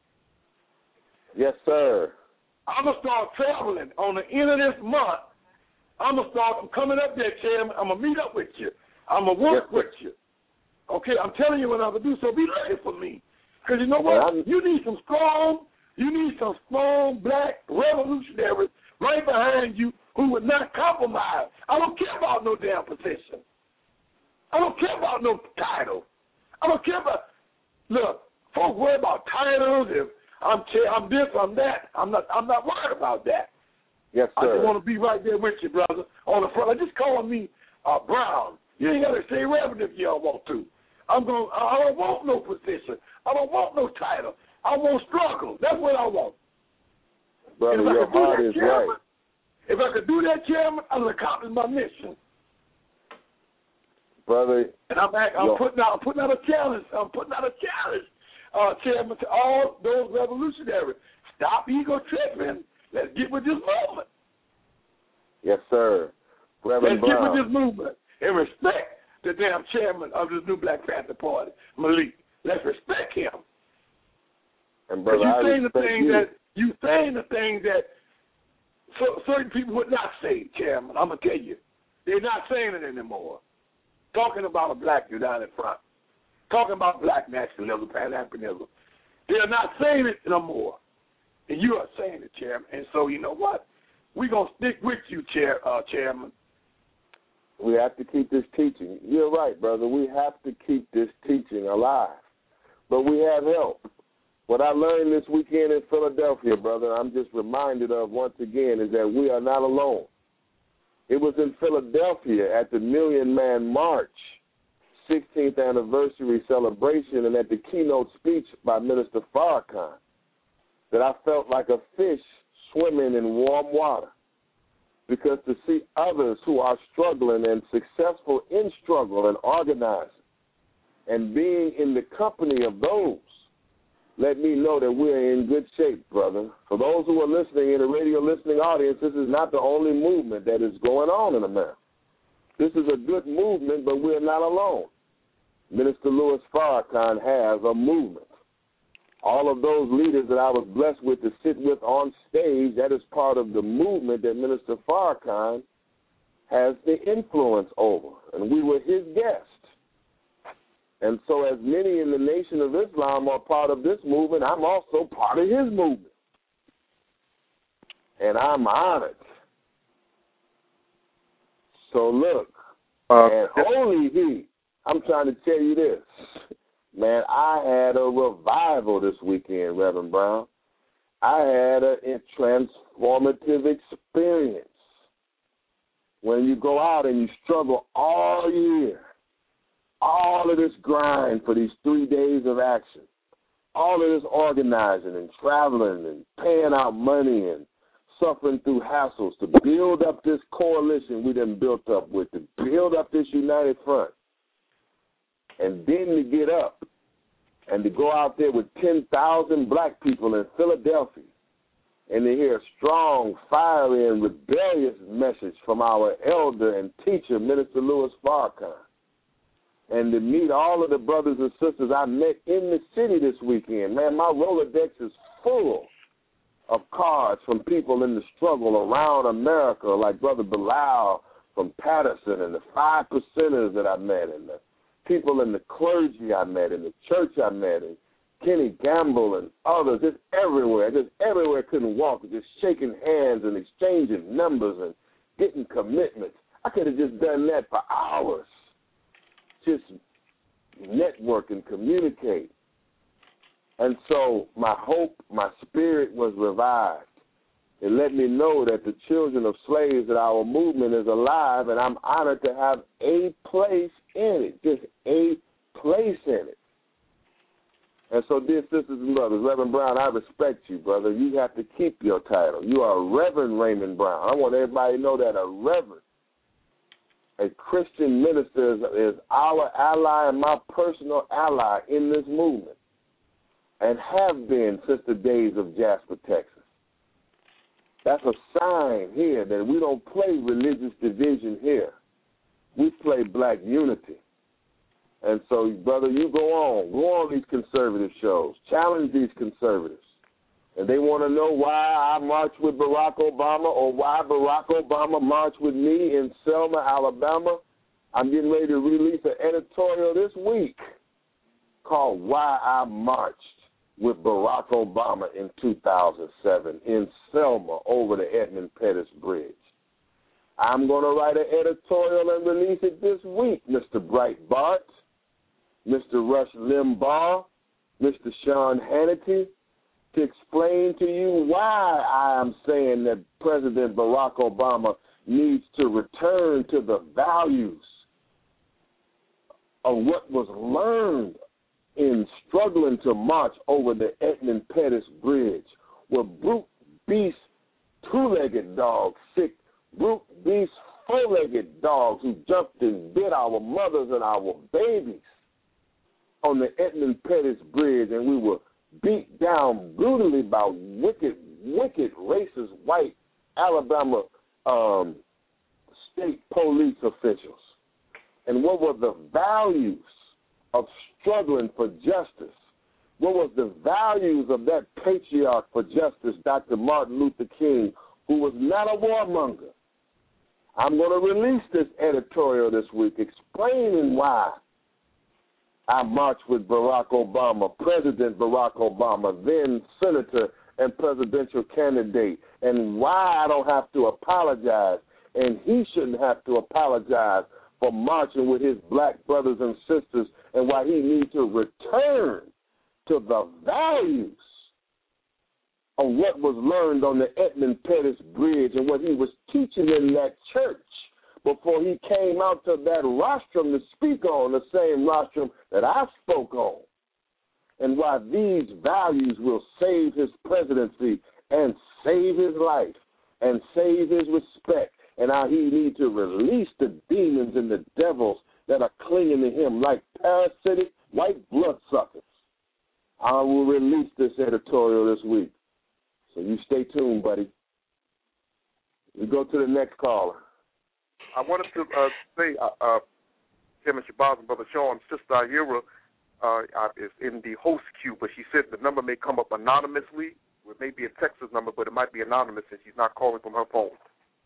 Yes, sir. I'm going to start traveling on the end of this month. I'm coming up there, Chairman. I'm going to meet up with you. I'm going to work with you. Okay, I'm telling you what I'm going to do, so be ready for me. Because you know what? You need some strong black revolutionaries right behind you who would not compromise. I don't care about no damn position. I don't care about no title. I don't care about, look, folks worry about titles, if I'm this, I'm that. I'm not worried about that. Yes, sir. I just want to be right there with you, brother, on the front. Just call me Brown. You ain't got to say Reverend if you don't want to. I don't want no position. I don't want no title. I want struggle. That's what I want. Brother, your heart is right. If I could do that, Chairman, I'll accomplish my mission. Brother, and I'm putting out a challenge. Chairman, to all those revolutionaries. Stop ego tripping. Let's get with this movement. Yes, sir. Reverend Let's Brown. get with this movement and respect the damn chairman of the New Black Panther Party, Malik. Let's respect him. And brother, you saying the things that certain people would not say, Chairman. I'm gonna tell you, they're not saying it anymore. Talking about a black dude down in front, talking about black nationalism, Pan-Africanism. They're not saying it no more. And you are saying it, Chairman. And so, you know what? We're going to stick with you, Chairman. We have to keep this teaching. You're right, brother. We have to keep this teaching alive. But we have help. What I learned this weekend in Philadelphia, brother, I'm just reminded of once again, is that we are not alone. It was in Philadelphia at the Million Man March, 16th anniversary celebration, and at the keynote speech by Minister Farrakhan, that I felt like a fish swimming in warm water. Because to see others who are struggling and successful in struggle and organizing and being in the company of those, let me know that we're in good shape, brother. For those who are listening in the radio listening audience, this is not the only movement that is going on in America. This is a good movement, but we're not alone. Minister Louis Farrakhan has a movement. All of those leaders that I was blessed with to sit with on stage, that is part of the movement that Minister Farrakhan has the influence over. And we were his guests. And so as many in the Nation of Islam are part of this movement, I'm also part of his movement. And I'm honored. So look, and only he, I'm trying to tell you this. Man, I had a revival this weekend, Reverend Brown. I had a transformative experience. When you go out and you struggle all year, all of this grind for these 3 days of action, all of this organizing and traveling and paying out money and suffering through hassles to build up this coalition we done built up with, to build up this united front. And then to get up and to go out there with 10,000 black people in Philadelphia and to hear a strong, fiery, and rebellious message from our elder and teacher, Minister Louis Farrakhan, and to meet all of the brothers and sisters I met in the city this weekend. Man, my Rolodex is full of cards from people in the struggle around America, like Brother Bilal from Patterson, and the 5 percenters that I met, and the people in the clergy I met, and the church I met, and Kenny Gamble and others, just everywhere couldn't walk, just shaking hands and exchanging numbers and getting commitments. I could have just done that for hours, just network and communicate. And so my hope, my spirit was revived. It let me know that the children of slaves, that our movement is alive, and I'm honored to have a place in it, just a place in it. And so, dear sisters and brothers, Reverend Brown, I respect you, brother. You have to keep your title. You are Reverend Raymond Brown. I want everybody to know that a reverend, a Christian minister, is our ally and my personal ally in this movement, and have been since the days of Jasper, Texas. That's a sign here that we don't play religious division here. We play black unity. And so, brother, you go on these conservative shows, challenge these conservatives. And they want to know why I marched with Barack Obama or why Barack Obama marched with me in Selma, Alabama. I'm getting ready to release an editorial this week called Why I Marched with Barack Obama in 2007 in Selma over the Edmund Pettus Bridge. I'm going to write an editorial and release it this week, Mr. Breitbart, Mr. Rush Limbaugh, Mr. Sean Hannity, to explain to you why I am saying that President Barack Obama needs to return to the values of what was learned in struggling to march over the Edmund Pettus Bridge, where brute beast, two-legged dogs, sick, brute beast, four-legged dogs who jumped and bit our mothers and our babies on the Edmund Pettus Bridge, and we were beat down brutally by wicked, racist, white Alabama state police officials. And what were the values of struggling for justice? What was the values of that patriarch for justice, Dr. Martin Luther King, who was not a warmonger? I'm going to release this editorial this week explaining why I marched with Barack Obama, President Barack Obama, then senator and presidential candidate, and why I don't have to apologize, and he shouldn't have to apologize for marching with his black brothers and sisters, and why he needs to return to the values of what was learned on the Edmund Pettus Bridge and what he was teaching in that church before he came out to that rostrum to speak on, the same rostrum that I spoke on, and why these values will save his presidency and save his life and save his respect, and how he needs to release the demons and the devils that are clinging to him like parasitic white bloodsuckers. I will release this editorial this week, so you stay tuned, buddy. We go to the next caller. I wanted to say, Tim and Shabazz and Brother Sean, Sister Ira is in the host queue, but she said the number may come up anonymously. It may be a Texas number, but it might be anonymous since she's not calling from her phone.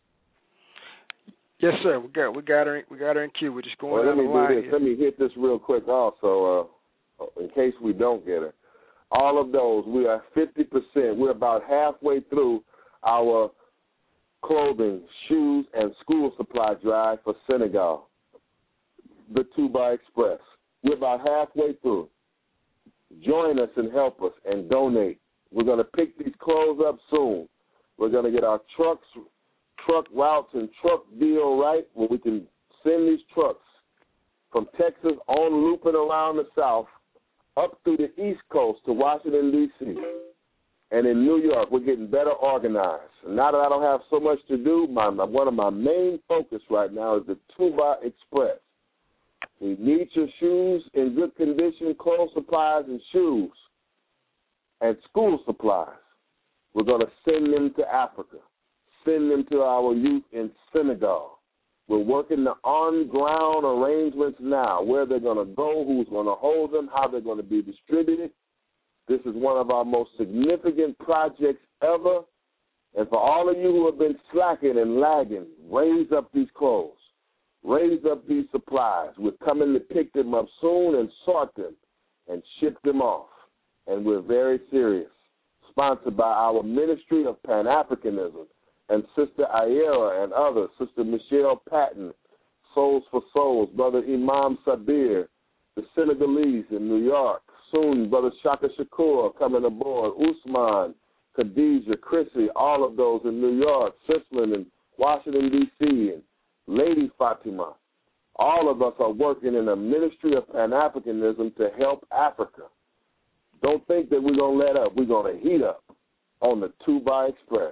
Yes, sir. We got her in queue. We're just going down the line. Let me hit this real quick also, in case we don't get her. All of those, we are 50%. We're about halfway through our clothing, shoes, and school supply drive for Senegal, the Touba Express. We're about halfway through. Join us and help us and donate. We're going to pick these clothes up soon. We're going to get our truck routes and truck deal right where we can send these trucks from Texas on looping around the South up through the East Coast to Washington, D.C., and in New York, we're getting better organized. And now that I don't have so much to do, one of my main focus right now is the Touba Express. We need your shoes in good condition, clothes supplies and shoes, and school supplies. We're going to send them to Africa, send them to our youth in Senegal. We're working the on-ground arrangements now, where they're going to go, who's going to hold them, how they're going to be distributed. This is one of our most significant projects ever. And for all of you who have been slacking and lagging, raise up these clothes. Raise up these supplies. We're coming to pick them up soon and sort them and ship them off. And we're very serious. Sponsored by our Ministry of Pan-Africanism and Sister Ayera and others, Sister Michelle Patton, Souls for Souls, Brother Imam Sabir, the Senegalese in New York, soon Brother Shaka Shakur coming aboard, Usman, Khadijah, Chrissy, all of those in New York, Sisman in Washington, D.C., and Lady Fatima. All of us are working in a Ministry of Pan-Africanism to help Africa. Don't think that we're going to let up. We're going to heat up on the 2-Bar Express.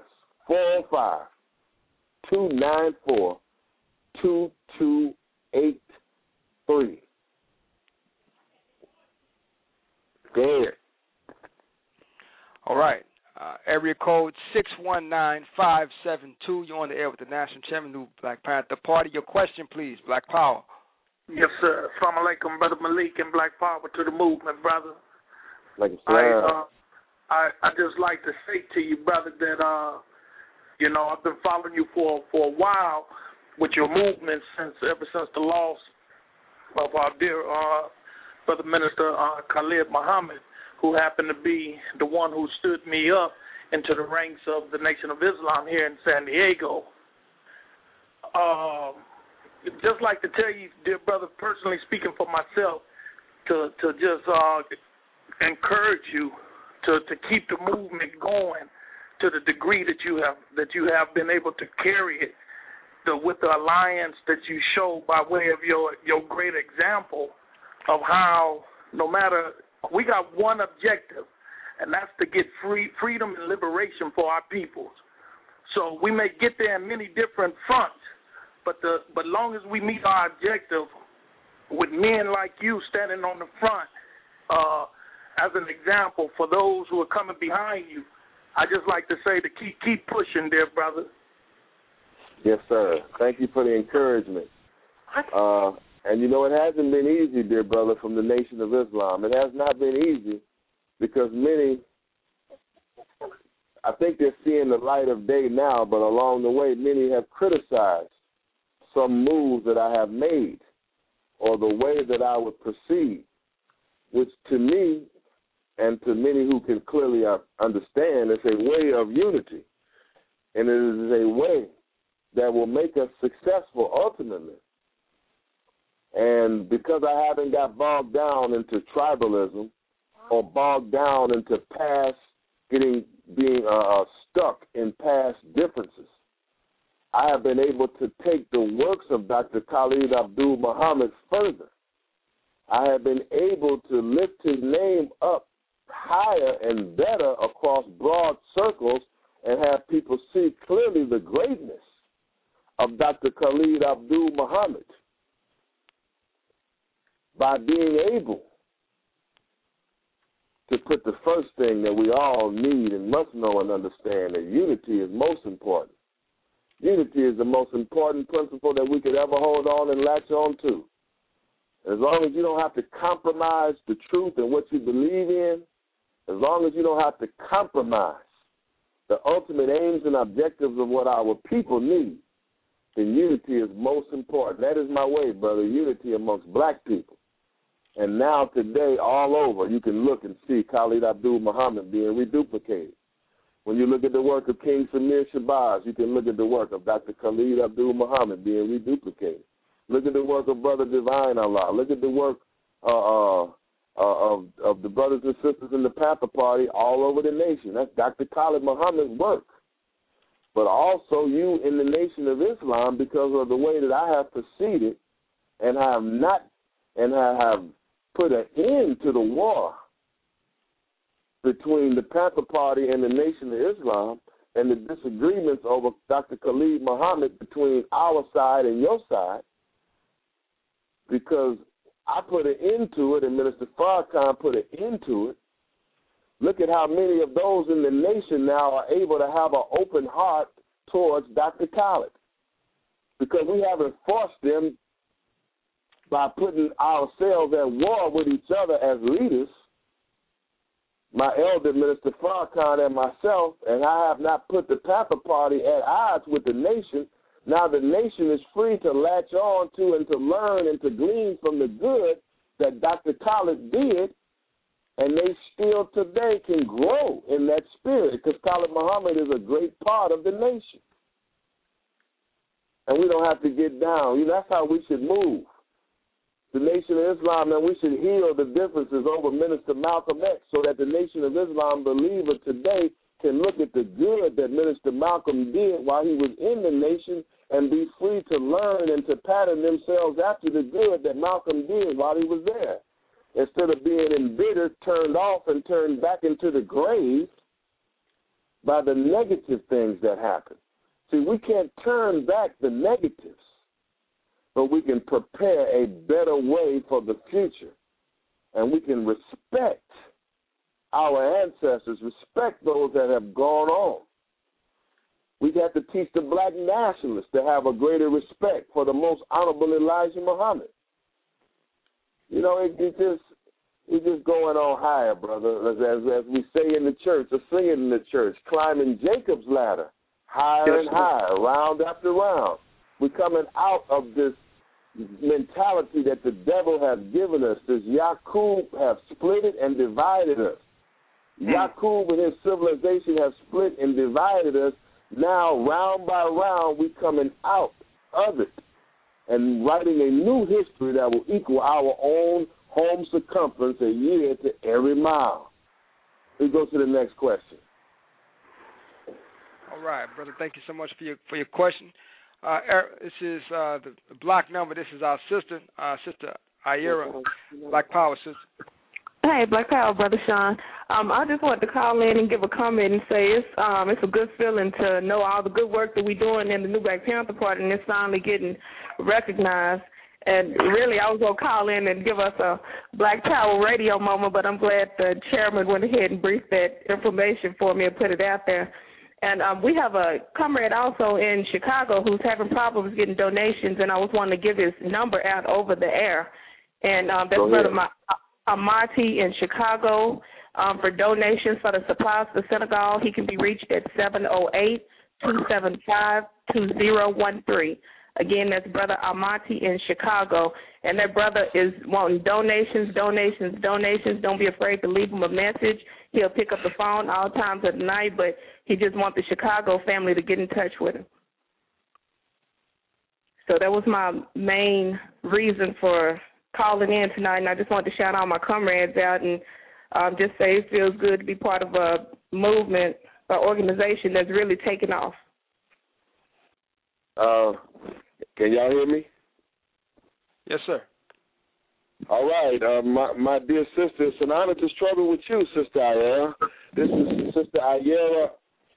405-294-2283. Go ahead. All right. Area code 619572. You're on the air with the National Chairman of the Black Panther Party. Your question, please. Black Power. Yes, sir. Assalamu alaikum, Brother Malik, and Black Power to the movement, brother. Like I just like to say to you, brother, that I've been following you for a while with your movement ever since the loss of our dear Brother Minister Khalid Muhammad, who happened to be the one who stood me up into the ranks of the Nation of Islam here in San Diego. Just like to tell you, dear brother, personally speaking for myself, to just encourage you to keep the movement going to the degree that you have been able to carry it with the alliance that you show by way of your great example of how no matter, we got one objective, and that's to get freedom and liberation for our peoples. So we may get there in many different fronts, but long as we meet our objective with men like you standing on the front as an example for those who are coming behind you, I just like to say to keep pushing there, brother. Yes, sir. Thank you for the encouragement. And, it hasn't been easy, dear brother, from the Nation of Islam. It has not been easy because many, I think they're seeing the light of day now, but along the way, many have criticized some moves that I have made or the way that I would proceed, which to me and to many who can clearly understand, it's a way of unity. And it is a way that will make us successful ultimately. And because I haven't got bogged down into tribalism or bogged down into being stuck in past differences, I have been able to take the works of Dr. Khalid Abdul Muhammad further. I have been able to lift his name up higher and better across broad circles and have people see clearly the greatness of Dr. Khalid Abdul Muhammad by being able to put the first thing that we all need and must know and understand, that unity is most important. Unity is the most important principle that we could ever hold on and latch on to. As long as you don't have to compromise the truth and what you believe in, as long as you don't have to compromise the ultimate aims and objectives of what our people need, then unity is most important. That is my way, brother, unity amongst black people. And now today, all over, you can look and see Khalid Abdul Muhammad being reduplicated. When you look at the work of King Samir Shabazz, you can look at the work of Dr. Khalid Abdul Muhammad being reduplicated. Look at the work of Brother Divine Allah. Look at the work of the brothers and sisters in the Panther Party all over the nation. That's Dr. Khalid Muhammad's work. But also you in the Nation of Islam, because of the way that I have proceeded and I have put an end to the war between the Panther Party and the Nation of Islam and the disagreements over Dr. Khalid Muhammad between our side and your side, because I put an end to it and Minister Farrakhan put an end to it. Look at how many of those in the nation now are able to have an open heart towards Dr. Khalid, because we haven't forced them by putting ourselves at war with each other as leaders. my elder, Minister Farrakhan, and myself, and I have not put the Panther Party at odds with the nation. Now the nation is free to latch on to and to learn and to glean from the good that Dr. Khalid did, and they still today can grow in that spirit because Khalid Muhammad is a great part of the nation. And we don't have to get down. That's how we should move. The Nation of Islam, and we should heal the differences over Minister Malcolm X so that the Nation of Islam believer today can look at the good that Minister Malcolm did while he was in the nation and be free to learn and to pattern themselves after the good that Malcolm did while he was there. Instead of being embittered, turned off, and turned back into the grave by the negative things that happen. See, we can't turn back the negatives, but we can prepare a better way for the future. And we can respect our ancestors, respect those that have gone on. We have to teach the black nationalists to have a greater respect for the most honorable Elijah Muhammad. It's just going on higher, brother, as we say in the church, or singing in the church, climbing Jacob's ladder, higher and higher, round after round. We're coming out of this mentality that the devil has given us, this Yaqub have split it and divided us. Yaqub and his civilization have split and divided us. Now, round by round, we're coming out of it and writing a new history that will equal our own home circumference a year to every mile. We go to the next question. All right, brother. Thank you so much for your question. This is the block number. This is our sister, Sister Ayera, Black Power sister. Hey, Black Power, Brother Sean. I just wanted to call in and give a comment and say it's a good feeling to know all the good work that we're doing in the new Black Panther Party, and it's finally getting recognized. And really, I was going to call in and give us a Black Power radio moment, but I'm glad the chairman went ahead and briefed that information for me and put it out there. And we have a comrade also in Chicago who's having problems getting donations, and I was wanting to give his number out over the air. And that's Brother Amati in Chicago for donations for the supplies to Senegal. He can be reached at 708-275-2013. Again, that's Brother Amati in Chicago. And that brother is wanting donations. Don't be afraid to leave him a message. He'll pick up the phone all times of the night, but he just wants the Chicago family to get in touch with him. So that was my main reason for calling in tonight, and I just wanted to shout all my comrades out and just say it feels good to be part of a movement, an organization that's really taken off. Can y'all hear me? Yes, sir. All right. My dear sister, it's an honor to struggle with you, Sister Ayera. This is Sister Ayera.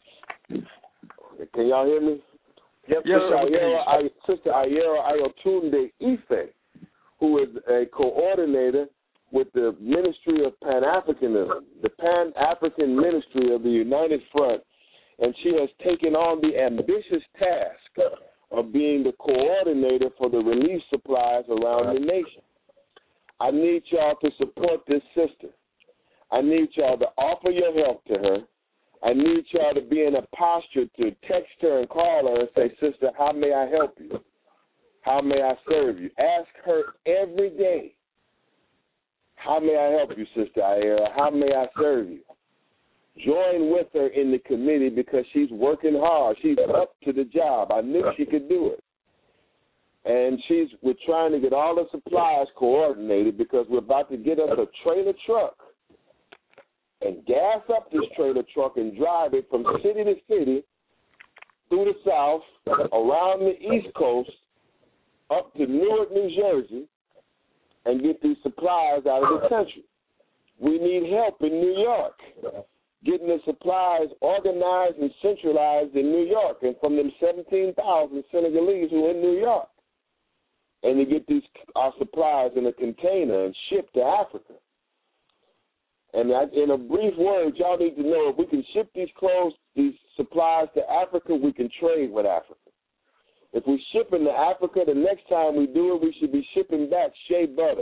Can y'all hear me? Yes, Sister Ayera Ayotunde Ife, who is a coordinator with the Ministry of Pan-Africanism, the Pan-African Ministry of the United Front, and she has taken on the ambitious task of being the coordinator for the relief supplies around the nation. I need y'all to support this sister. I need y'all to offer your help to her. I need y'all to be in a posture to text her and call her and say, Sister, how may I help you? How may I serve you? Ask her every day, how may I help you, Sister Ayera? How may I serve you? Join with her in the committee because she's working hard. She's up to the job. I knew she could do it. And we're trying to get all the supplies coordinated because we're about to get us a trailer truck and gas up this trailer truck and drive it from city to city through the South, around the East Coast, up to Newark, New Jersey, and get these supplies out of the country. We need help in New York, getting the supplies organized and centralized in New York and from them 17,000 Senegalese who are in New York, and to get our supplies in a container and shipped to Africa. And in a brief word, y'all need to know if we can ship these supplies to Africa, we can trade with Africa. If we ship into Africa, the next time we do it, we should be shipping back shea butter,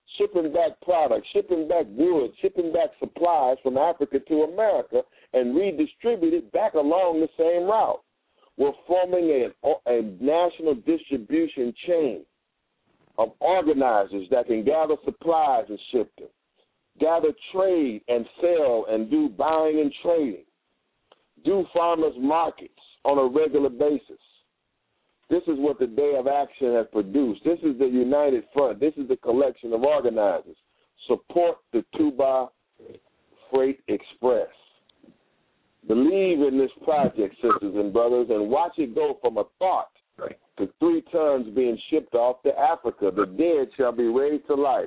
shipping back products, shipping back wood, shipping back supplies from Africa to America and redistribute it back along the same route. We're forming a national distribution chain of organizers that can gather supplies and ship them, gather trade and sell and do buying and trading, do farmers markets on a regular basis. This is what the Day of Action has produced. This is the United Front. This is the collection of organizers. Support the Tuba Freight Express. Believe in this project, sisters and brothers, and watch it go from a thought to 3 tons being shipped off to Africa. The dead shall be raised to life.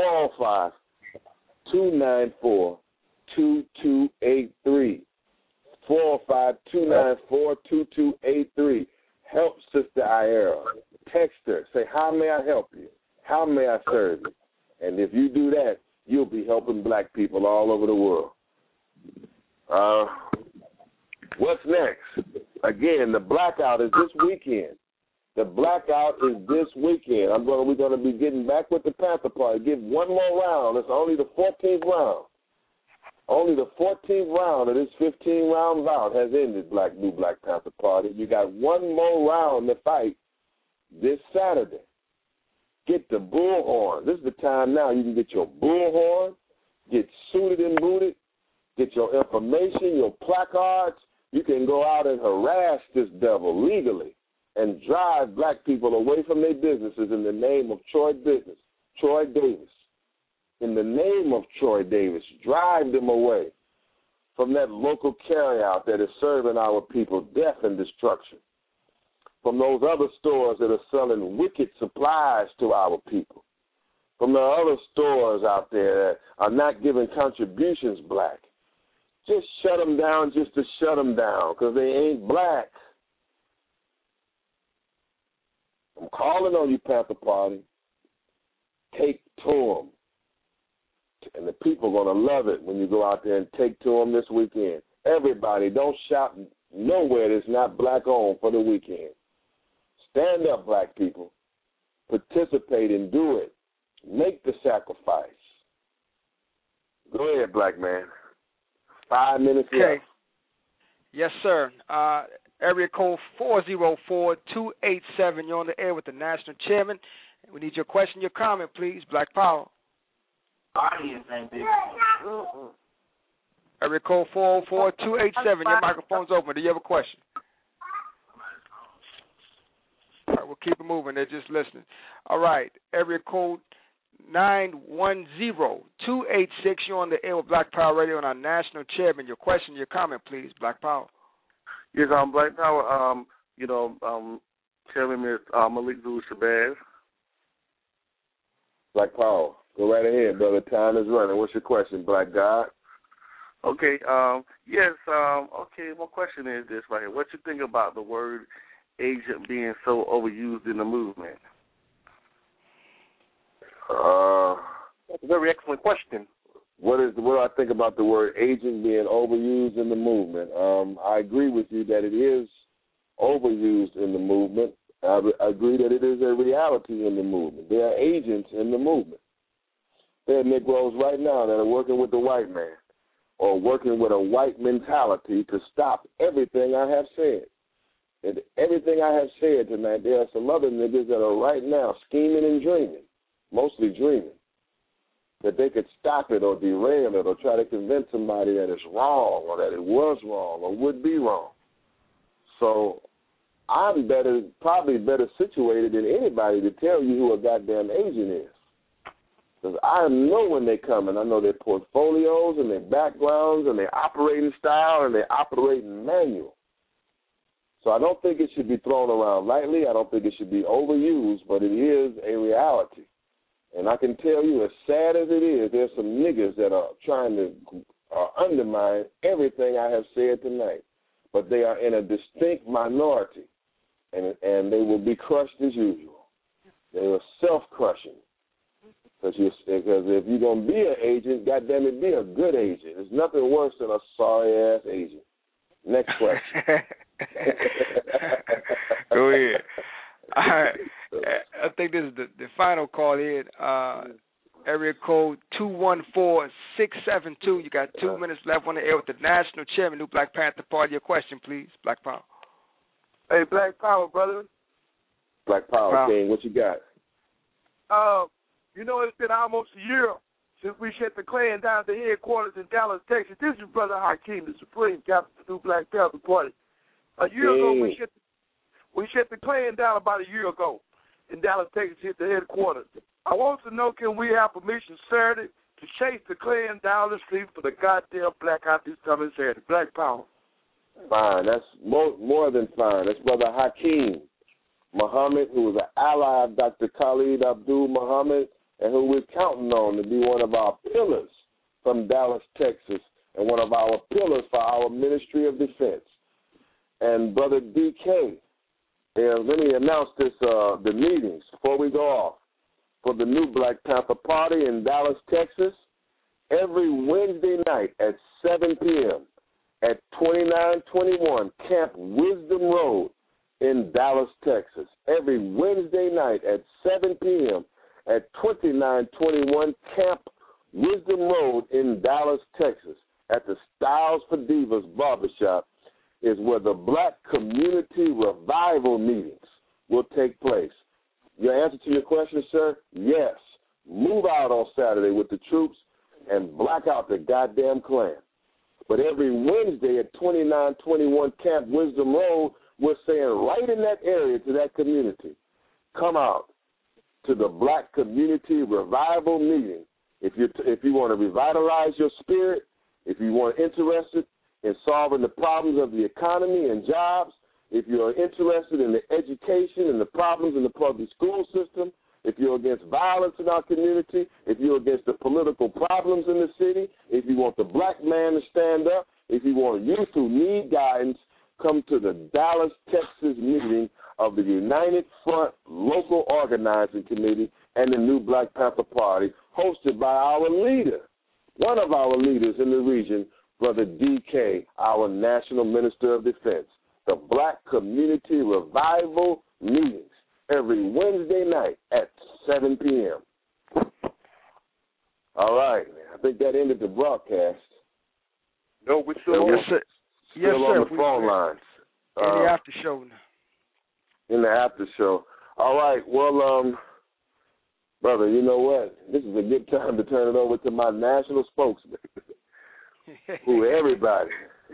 405-294-2283. 405-294-2283. Help Sister Ira. Text her. Say, how may I help you? How may I serve you? And if you do that, you'll be helping black people all over the world. What's next? Again, the blackout is this weekend. The blackout is this weekend. We're going to be getting back with the Panther Party. Give one more round. It's only the 14th round. Only the 14th round of this 15-round bout has ended, New Black Panther Party. You got one more round to fight this Saturday. Get the bullhorn. This is the time now. You can get your bullhorn, get suited and booted, get your information, your placards. You can go out and harass this devil legally and drive black people away from their businesses in the name of Troy Davis. In the name of Troy Davis, drive them away from that local carryout that is serving our people death and destruction, from those other stores that are selling wicked supplies to our people, from the other stores out there that are not giving contributions black. Just shut them down just to shut them down because they ain't black. I'm calling on you, Panther Party. Take to them. And the people are going to love it when you go out there and take to them this weekend. Everybody, don't shop nowhere that's not black-owned for the weekend. Stand up, black people. Participate and do it. Make the sacrifice. Go ahead, black man. 5 minutes left. Yes, sir. Area code 404-287. You're on the air with the national chairman. We need your question, your comment, please. Black Power. Area code 404-287. Your microphone's open. Do you have a question? All right, we'll keep it moving. They're just listening. All right. Area code 910-286. You're on the air with Black Power Radio and our national chairman. Your question, your comment, please. Black Power. Yes, Black Power. Chairman is Malik Zulu Shabazz. Black Power. Go right ahead, brother. Time is running. What's your question, Black God? Okay. Yes. Okay. My question is this right here. What you think about the word agent being so overused in the movement? That's a very excellent question. What do I think about the word agent being overused in the movement? I agree with you that it is overused in the movement. I agree that it is a reality in the movement. There are agents in the movement. There are Negroes right now that are working with the white man or working with a white mentality to stop everything I have said. And everything I have said tonight, there are some other niggas that are right now scheming and dreaming, mostly dreaming, that they could stop it or derail it or try to convince somebody that it's wrong or that it was wrong or would be wrong. So I'm probably better situated than anybody to tell you who a goddamn agent is. Because I know when they come, and I know their portfolios and their backgrounds and their operating style and their operating manual. So I don't think it should be thrown around lightly. I don't think it should be overused, but it is a reality. And I can tell you, as sad as it is, there's some niggas that are trying to undermine everything I have said tonight. But they are in a distinct minority, and they will be crushed as usual. They are self-crushing. Because if you're going to be an agent, goddamn it, be a good agent. There's nothing worse than a sorry-ass agent. Next question. Go ahead. All right. I think this is the final call in. area code 214672. You got 2 minutes left on the air with the National Chairman, New Black Panther Party. Your question, please, Black Power. Hey, Black Power, brother. Black Power, King, what you got? You know, it's been almost a year since we shut the Klan down at the headquarters in Dallas, Texas. This is Brother Hakeem, the Supreme Captain of the New Black Panther Party. A year ago, we shut the Klan down about a year ago in Dallas, Texas, at the headquarters. I want to know, can we have permission Saturday to chase the Klan down the street for the goddamn blackout this coming Saturday? Black Power. Fine. That's more than fine. That's Brother Hakeem Muhammad, who was an ally of Dr. Khalid Abdul Muhammad, and who we're counting on to be one of our pillars from Dallas, Texas, and one of our pillars for our Ministry of Defense. And Brother DK, let me announce this, the meetings before we go off. For the New Black Panther Party in Dallas, Texas, every Wednesday night at 7 p.m. at 2921 Camp Wisdom Road in Dallas, Texas. Every Wednesday night at 7 p.m. at 2921 Camp Wisdom Road in Dallas, Texas, at the Styles for Divas Barbershop, is where the Black Community Revival meetings will take place. Your answer to your question, sir? Yes. Move out on Saturday with the troops and black out the goddamn Klan. But every Wednesday at 2921 Camp Wisdom Road, we're saying right in that area to that community, come out to the Black Community Revival meeting. If you want to revitalize your spirit, if you are interested in solving the problems of the economy and jobs, if you're interested in the education and the problems in the public school system, if you're against violence in our community, if you're against the political problems in the city, if you want the black man to stand up, if you want youth who need guidance, come to the Dallas, Texas meeting of the United Front Local Organizing Committee and the New Black Panther Party, hosted by our leader, one of our leaders in the region, Brother DK, our National Minister of Defense. The Black Community Revival meetings every Wednesday night at 7 p.m. All right. I think that ended the broadcast. No, we're still on. Yes, sir. Still on the phone lines. In the after show. In the after show. All right. Well, brother, you know what? This is a good time to turn it over to my national spokesman, who everybody.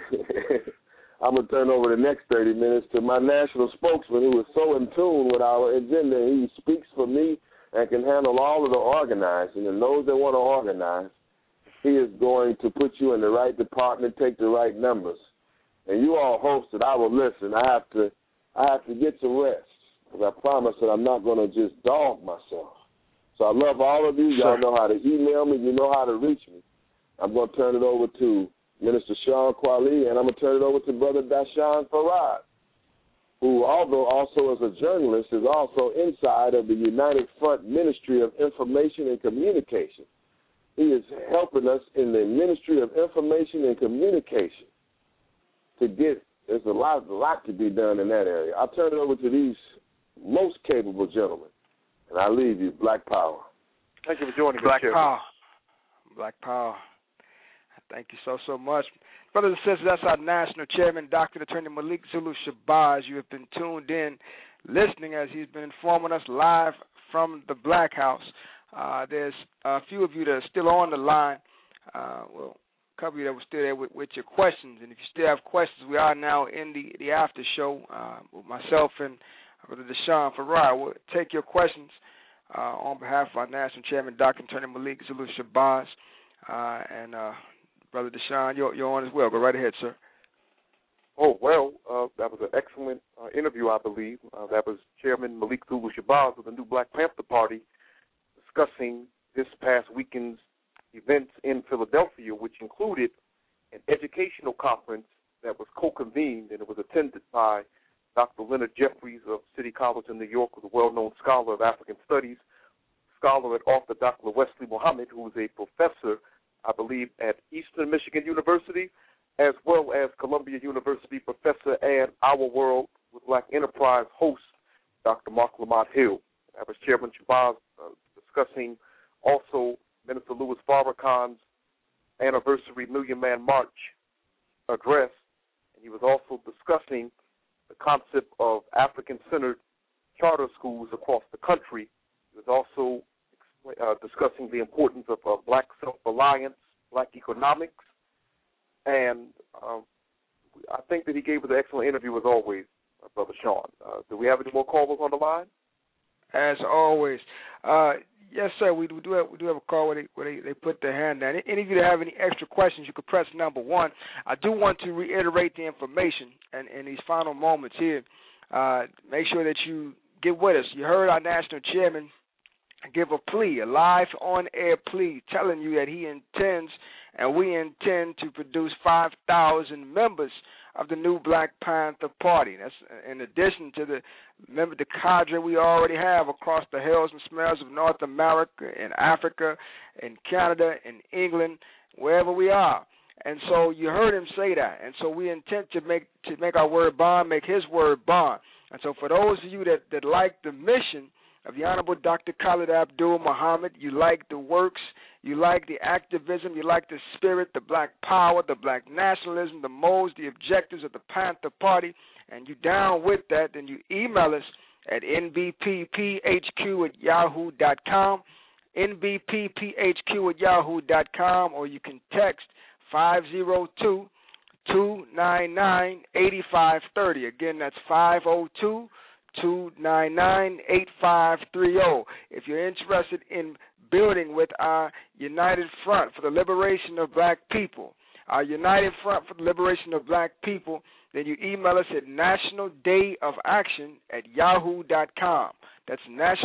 I'm going to turn over the next 30 minutes to my national spokesman, who is so in tune with our agenda. He speaks for me and can handle all of the organizing. And those that want to organize, he is going to put you in the right department, take the right numbers. And you all hosted, I will listen. I have to get some rest, because I promise that I'm not going to just dog myself. So I love all of you. Y'all know how to email me. You know how to reach me. I'm going to turn it over to Minister Sean Kwali, and I'm going to turn it over to Brother Dashawn Farad, who, although also as a journalist, is also inside of the United Front Ministry of Information and Communication. He is helping us in the Ministry of Information and Communication to get, there's a lot to be done in that area. I'll turn it over to these most capable gentlemen, and I leave you, Black Power. Thank you for joining me, Black Power. Black Power. Thank you so much. Brothers and sisters, that's our National Chairman, Dr. Attorney Malik Zulu Shabazz. You have been tuned in, listening as he's been informing us live from the Black House. There's a few of you that are still on the line. Well, a couple of you that were still there with your questions. And if you still have questions, we are now in the after show with myself and Brother Dashawn Farad. We'll take your questions on behalf of our National Chairman, Dr. Attorney Malik Zulu Shabazz. And Brother Dashawn, you're on as well. Go right ahead, sir. Oh, well, that was an excellent interview, I believe. That was Chairman Malik Zulu Shabazz of the New Black Panther Party discussing this past weekend's events in Philadelphia, which included an educational conference that was co-convened, and it was attended by Dr. Leonard Jeffries of City College in New York, who's a well-known scholar of African studies, scholar and author Dr. Wesley Muhammad, who is a professor, I believe, at Eastern Michigan University, as well as Columbia University professor and Our World with Black Enterprise host, Dr. Mark Lamont Hill. That was Chairman Shabazz discussing also Minister Louis Farrakhan's anniversary Million Man March address, and he was also discussing the concept of African-centered charter schools across the country. He was also discussing the importance of black self-reliance, black economics, and I think that he gave us an excellent interview as always, Brother Sean. Do we have any more callers on the line? As always. Yes, sir, we do have a call where they put their hand down. Any of you that have any extra questions, you could press number 1. I do want to reiterate the information in these final moments here. Make sure that you get with us. You heard our national chairman give a plea, a live on-air plea, telling you that he intends and we intend to produce 5,000 members of the new Black Panther Party. That's in addition to the cadre we already have across the hills and smells of North America, in Africa, in Canada, in England, wherever we are. And so you heard him say that. And so we intend to make our word bond, make his word bond. And so for those of you that like the mission of the Honorable Dr. Khalid Abdul Muhammad, you like the works, you like the activism, you like the spirit, the black power, the black nationalism, the modes, the objectives of the Panther Party, and you down with that, then you email us at nbpphq@yahoo.com, nbpphq@yahoo.com, or you can text 502-299-8530. Again, that's 502-299-8530. If you're interested in building with our United Front for the Liberation of Black People, our United Front for the Liberation of Black People, then you email us at nationaldayofaction@yahoo.com. That's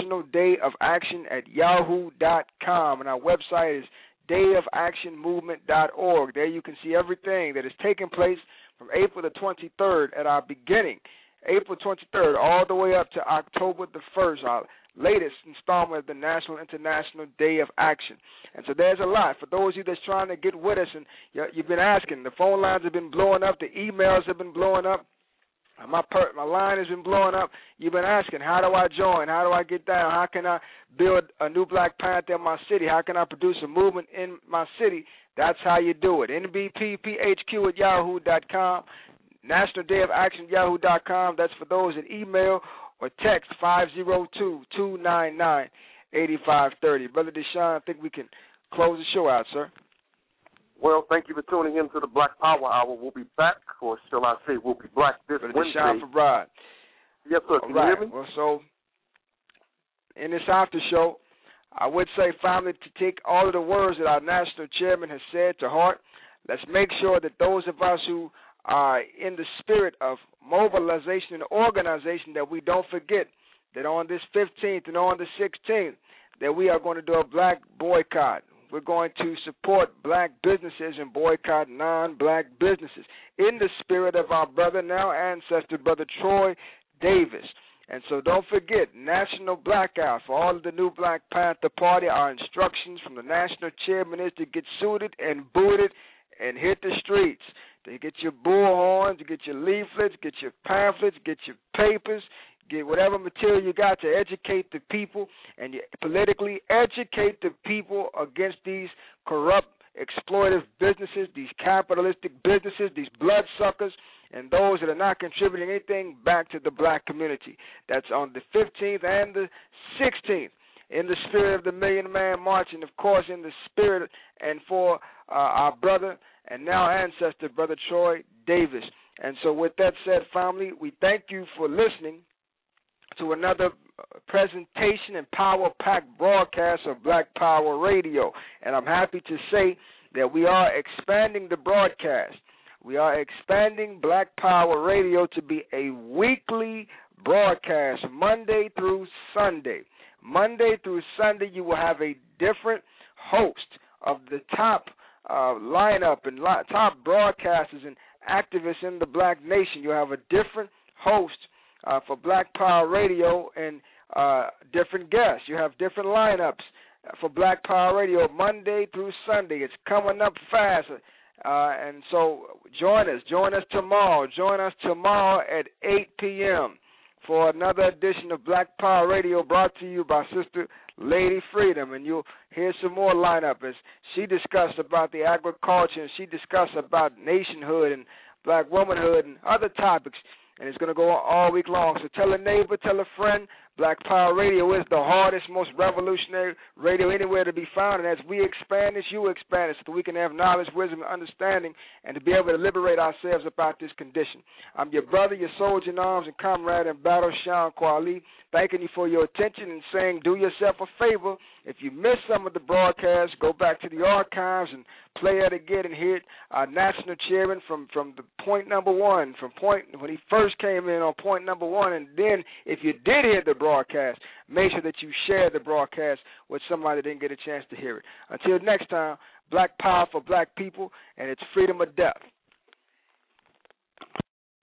nationaldayofaction@yahoo.com. And our website is dayofactionmovement.org. There you can see everything that is taking place from April the 23rd at our beginning, April 23rd, all the way up to October the 1st, our latest installment of the National International Day of Action. And so there's a lot. For those of you that's trying to get with us, and you've been asking, the phone lines have been blowing up, the emails have been blowing up, my line has been blowing up. You've been asking, how do I join? How do I get down? How can I build a new Black Panther in my city? How can I produce a movement in my city? That's how you do it. nbpphq@yahoo.com, National Day of Action yahoo.com. That's for those that email or text 502-299-8530. Brother Deshaun, I think we can close the show out, sir. Well, thank you for tuning in to the Black Power Hour. We'll be back, or shall I say we'll be black this Brother Wednesday. Deshaun Farad. Yes, sir. Can you hear me? Well, so in this after show, I would say, family, to take all of the words that our national chairman has said to heart. Let's make sure that those of us who are in the spirit of mobilization and organization, that we don't forget that on this 15th and on the 16th, that we are going to do a black boycott. We're going to support black businesses and boycott non-black businesses in the spirit of our brother, now ancestor, Brother Troy Davis. And so don't forget, National Blackout for all of the new Black Panther Party. Our instructions from the national chairman is to get suited and booted and hit the streets. To get your bullhorns, get your leaflets, get your pamphlets, get your papers, get whatever material you got to educate the people, and you politically educate the people against these corrupt, exploitive businesses, these capitalistic businesses, these bloodsuckers, and those that are not contributing anything back to the black community. That's on the 15th and the 16th, in the spirit of the Million Man March, and, of course, in the spirit and for our brother and now ancestor, Brother Troy Davis. And so with that said, family, we thank you for listening to another presentation and power-packed broadcast of Black Power Radio. And I'm happy to say that we are expanding the broadcast. We are expanding Black Power Radio to be a weekly broadcast, Monday through Sunday. Monday through Sunday, you will have a different host of the top lineup and top broadcasters and activists in the black nation. You'll have a different host for Black Power Radio and different guests. You have different lineups for Black Power Radio Monday through Sunday. It's coming up fast. And so join us tomorrow. Join us tomorrow at 8 p.m. for another edition of Black Power Radio, brought to you by Sister Lady Freedom. And you'll hear some more lineup as she discussed about the agriculture, and she discussed about nationhood and black womanhood and other topics. And it's going to go on all week long. So tell a neighbor, tell a friend. Black Power Radio is the hardest, most revolutionary radio anywhere to be found. And as we expand this, you expand it so that we can have knowledge, wisdom, and understanding, and to be able to liberate ourselves about this condition. I'm your brother, your soldier in arms and comrade in battle, Sean Kwali, thanking you for your attention and saying do yourself a favor. If you missed some of the broadcasts, go back to the archives and play it again and hear our national chairman from the point number one, when he first came in on point number one. And then if you did hear the broadcast, make sure that you share the broadcast with somebody that didn't get a chance to hear it. Until next time, Black Power for Black people, and it's freedom or death.